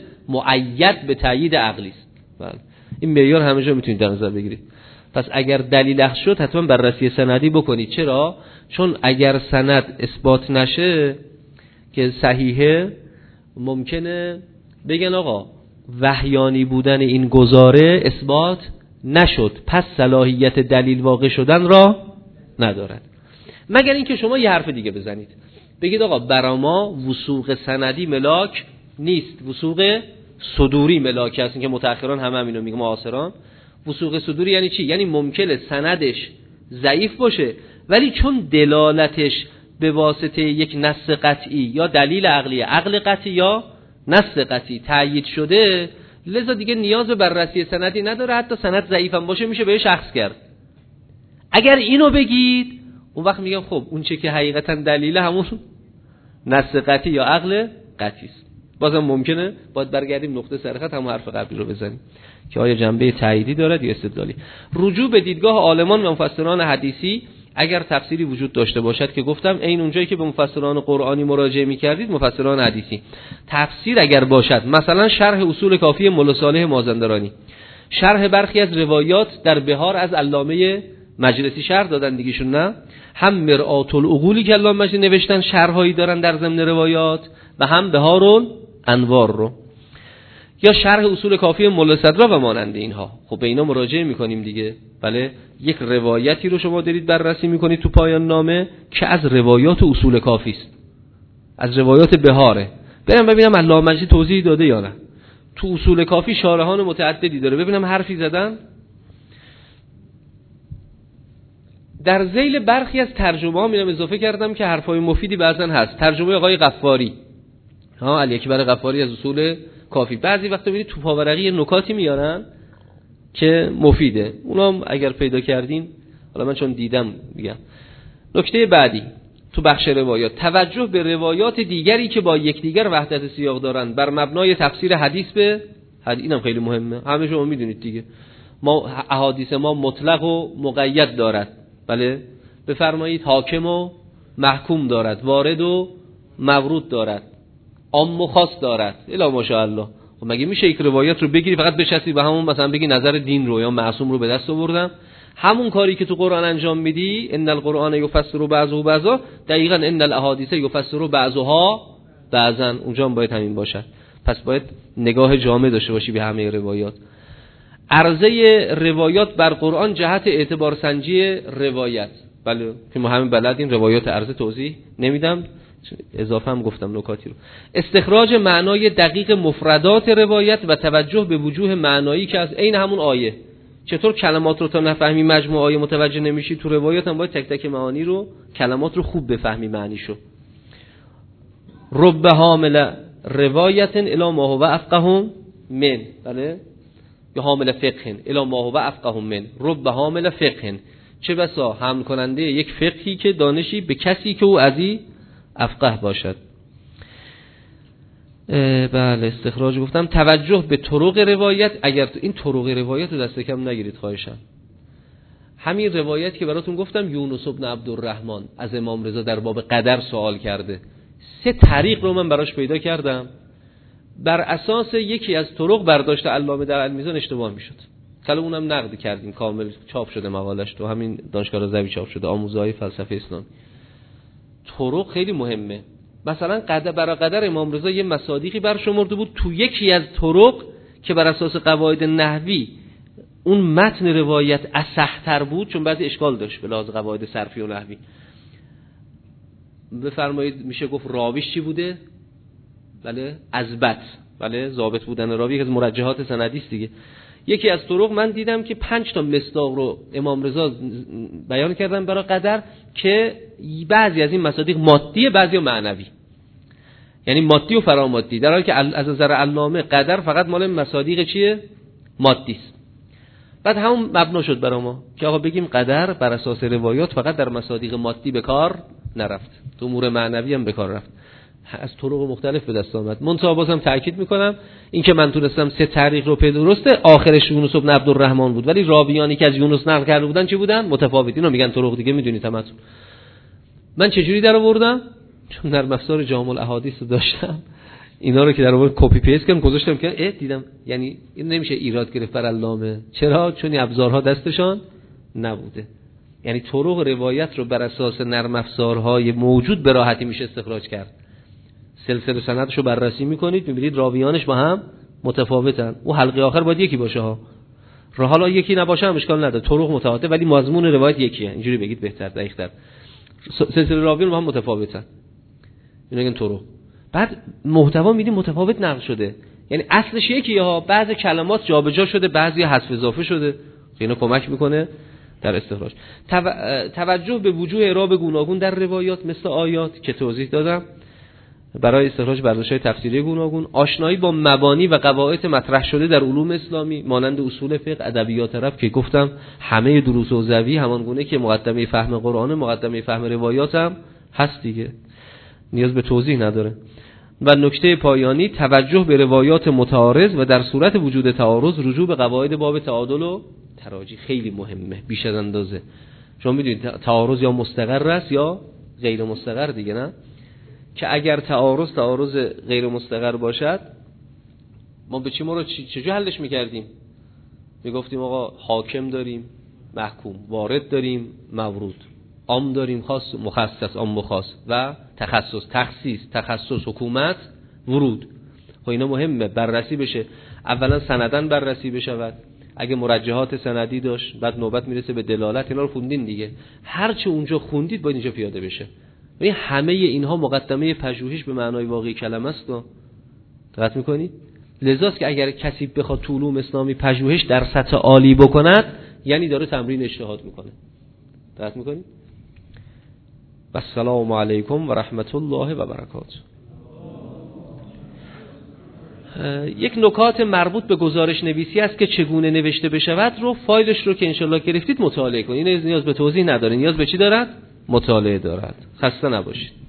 تایید عقلی است. بله این معیار همه جا میتونید در نظر بگیرید. پس اگر دلیل اخذ شد، حتما بررسی سندی بکنید. چرا؟ چون اگر سند اثبات نشه که صحیحه، ممکنه بگن آقا وحیانی بودن این گزاره اثبات نشد، پس صلاحیت دلیل واقع شدن را ندارد. مگر اینکه شما یه حرف دیگه بزنید، بگید آقا برای ما وثوق سندی ملاک نیست، وثوق صدوری ملاک هست. که متأخران همینو میگن، معاصران. وثوق صدوری یعنی چی؟ یعنی ممکنه سندش ضعیف باشه، ولی چون دلالتش به واسطه یک نص قطعی یا دلیل عقلی، عقل قطعی یا نص قطعی تأیید شده، لذا دیگه نیاز به بررسی سندی نداره، حتی سند ضعیف هم باشه میشه بهش اخذ کرد. اگر اینو بگید، اون وقت میگم خب اون چه که حقیقتا دلیل همون نص قطعی یا عقل قطعی است. بازم ممکنه باید برگردیم نقطه سرخط همون حرف قبلی رو بزنیم که آیا جنبه تاییدی دارد یا استدلالی. رجوع به دیدگاه عالمان و مفسران حدیثی اگر تفسیری وجود داشته باشد که گفتم این اونجایی که به مفسران قرآنی مراجعه می‌کردید مفسران حدیثی، تفسیر اگر باشد مثلا شرح اصول کافی ملا صالح مازندرانی، شرح برخی از روایات در بهار از علامه مجلسی شرح دادن دیگهشون، نه هم مرآت العقولی که علامه مجلسی نوشتن شرحایی دارن در ضمن روایات و هم بهار الانوار رو، یا شرح اصول کافی ملا صدرا و مانند اینها. خب به اینا مراجعه میکنیم دیگه. بله، یک روایتی رو شما دارید بررسی میکنید تو پایان نامه که از روایات اصول کافی است، از روایات بهاره، برم ببینم علامه مجلسی توضیح داده یا نه. تو اصول کافی شارحان متعددی داره، ببینم حرفی زدن. در ذیل برخی از ترجمه ها میرم اضافه کردم که حرفای مفیدی بعضن هست. ترجمه آقای غفاری، علی اکبر غفاری از اصول کافی، بعضی وقتا میبینید تو پاورقی نکاتی میارن که مفیده، اونا اگر پیدا کردین، حالا من چون دیدم میگم. نکته بعدی تو بخش روایات، توجه به روایات دیگری که با یکدیگر وحدت سیاق دارن بر مبنای تفسیر حدیث به حدیث. اینم خیلی مهمه، همه شما میدونید دیگه، ما احادیث ما مطلق و مقید دارد. بله، بفرمایید حاکم و محکوم دارد، وارد و مورود دارد، عام و خاص دارد، الا ماشاءالله. خب مگه میشه یک روایت رو بگیری فقط بچسبی به همون، مثلا بگی نظر دین رو یا معصوم رو به دست آوردم؟ همون کاری که تو قرآن انجام میدی، ان القرآن یفسر بعضه بعضا، دقیقاً ان الاحادیث یفسر بعضها بعضا، اونجا هم باید همین باشد. پس باید نگاه جامع داشته باشی به همه روایات. عرضه روایات بر قرآن جهت اعتبار سنجی روایت، بله که ما همین بلدیم، روایات عرضه توضیح نمیدم، اضافه هم گفتم نکاتی رو. استخراج معنای دقیق مفردات روایت و توجه به وجوه معنایی که از عین همون آیه، چطور کلمات رو تا نفهمی مجموع آیه متوجه نمیشی، تو روایات هم باید تک تک معانی رو، کلمات رو خوب بفهمی معنیشو. رب حامل روایت الی ما هو افقه من، بله، یا حامل فقه الی ما هو افقه من، رب حامل فقه، چه بسا حمل کننده یک فقهی که دانشی به کسی که او ازی افقه باشد. بله، استخراج گفتم. توجه به طرق روایت، اگر این طرق روایت رو دست کم نگیرید خواهشم. همین روایت که براتون گفتم یونس بن عبدالرحمن از امام رضا در باب قدر سوال کرده، 3 طریق رو من براش پیدا کردم، بر اساس یکی از طرق برداشت علامه در المیزان اشتباه میشد. کلا اونم نقد کردیم، کامل چاپ شده مقالش تو همین دانشگاه رضوی چاپ شده، آموزهای فلسفه اسلام. طرق خیلی مهمه. مثلا قدر برای قدر امام رضا یه مصادیقی برشمرده بود، تو یکی از طرق که بر اساس قواعد نحوی اون متن روایت اصح‌تر بود، چون بعضی اشکال داشت به لحاظ قواعد صرفی و نحوی. بفرمایید میشه گفت راویش چی بوده؟ بله، اثبت، بله، ضابط بودن راوی از مرجحات سندی است دیگه. یکی از طرق من دیدم که 5 تا مصداق رو امام رضا بیان کردن برای قدر که بعضی از این مصادیق مادیه، بعضی معنوی، یعنی مادی و فرامادی، در حالی که از نظر علامه قدر فقط مال مصادیق چیه؟ مادی است. بعد همون مبنا شد برای ما که آقا بگیم قدر بر اساس روایات فقط در مصادیق مادی به کار نرفت، تو امور معنوی هم به کار رفت، از طرق مختلف به دست آمد. منتها بازم تاکید میکنم این که من تونستم 3 طریق رو پیدا، درسته آخرش یونس بن عبدالرحمن بود، ولی راویانی که از یونس نقل کرده بودن چه بودن؟ متفاوت. اینو میگن طرق دیگه، میدونید همتون. من چجوری در آوردم؟ چون نرم افزار جامع الاحادیث رو داشتم، اینا رو که در آورد کپی پیست کردم گذاشتم که دیدم یعنی این نمیشه ایراد گرفت بر علامه. چرا؟ چون این ابزارها دستشان نبوده. یعنی طرق روایت رو بر اساس نرم افزارهای موجود به راحتی میشه استخراج کرد. سلسله سندشو بررسی میکنید، میبینید راویانش با هم متفاوتن. او حلقه آخر باید یکی باشه ها. حالا یکی نباشه هم اشکال نداره، طرق متفاوته ولی مضمون روایت یکیه. اینجوری بگید بهتر، دقیق‌تر. سلسله راویان با هم متفاوتن. اینا میگن طرق. بعد محتوا میدیم متفاوت نقل شده. یعنی اصلش یکیه ها، بعضی کلمات جابجا شده، بعضی حذف اضافه شده. اینا کمک میکنه در استخراج. توجه به وجوه اعراب گوناگون در روایات مثل آیات که توضیح دادم برای استخراج برداشت‌های تفسیری گوناگون. آشنایی با مبانی و قواعد مطرح شده در علوم اسلامی مانند اصول فقه، ادبیات عرب که گفتم همه دروس حوزوی همان گونه که مقدمه فهم قرآن، مقدمه فهم روایات هم هست دیگه، نیاز به توضیح نداره. و نکته پایانی توجه به روایات متعارض و در صورت وجود تعارض رجوع به قواعد باب تعادل و تراجی. خیلی مهمه بیش از اندازه. شما میدونید تعارض یا مستقر است یا غیر مستقر دیگه، نه؟ که اگر تعارض غیر مستقر باشد ما به چی، ما رو چجوری حلش میکردیم؟ میگفتیم آقا حاکم داریم، محکوم، وارد داریم، مورود، عام داریم، خاص، مخصص، عام و خاص و تخصیص، حکومت، ورود. خب اینا مهمه بررسی بشه. اولا سندن بررسی بشود، اگه مرجحات سندی داشت، بعد نوبت میرسه به دلالت. اینا رو خوندین دیگه، هر چه اونجا خوندید باید اینجا پیاده بشه. و همه اینها مقدمه پژوهش به معنای واقعی کلمه است. دقت میکنید؟ لذاست که اگر کسی بخواد تو علوم اسلامی پژوهش در سطح عالی بکند، یعنی داره تمرین اجتهاد میکنه. دقت میکنید؟ و السلام علیکم و رحمت الله و برکاته. یک نکات مربوط به گزارش نویسی است که چگونه نوشته بشود رو، فایلش رو که انشالله گرفتید مطالعه کنید. این نیاز به توضیح نداره، نیاز به چی دارد؟ مطالعه دارد. خسته نباشید.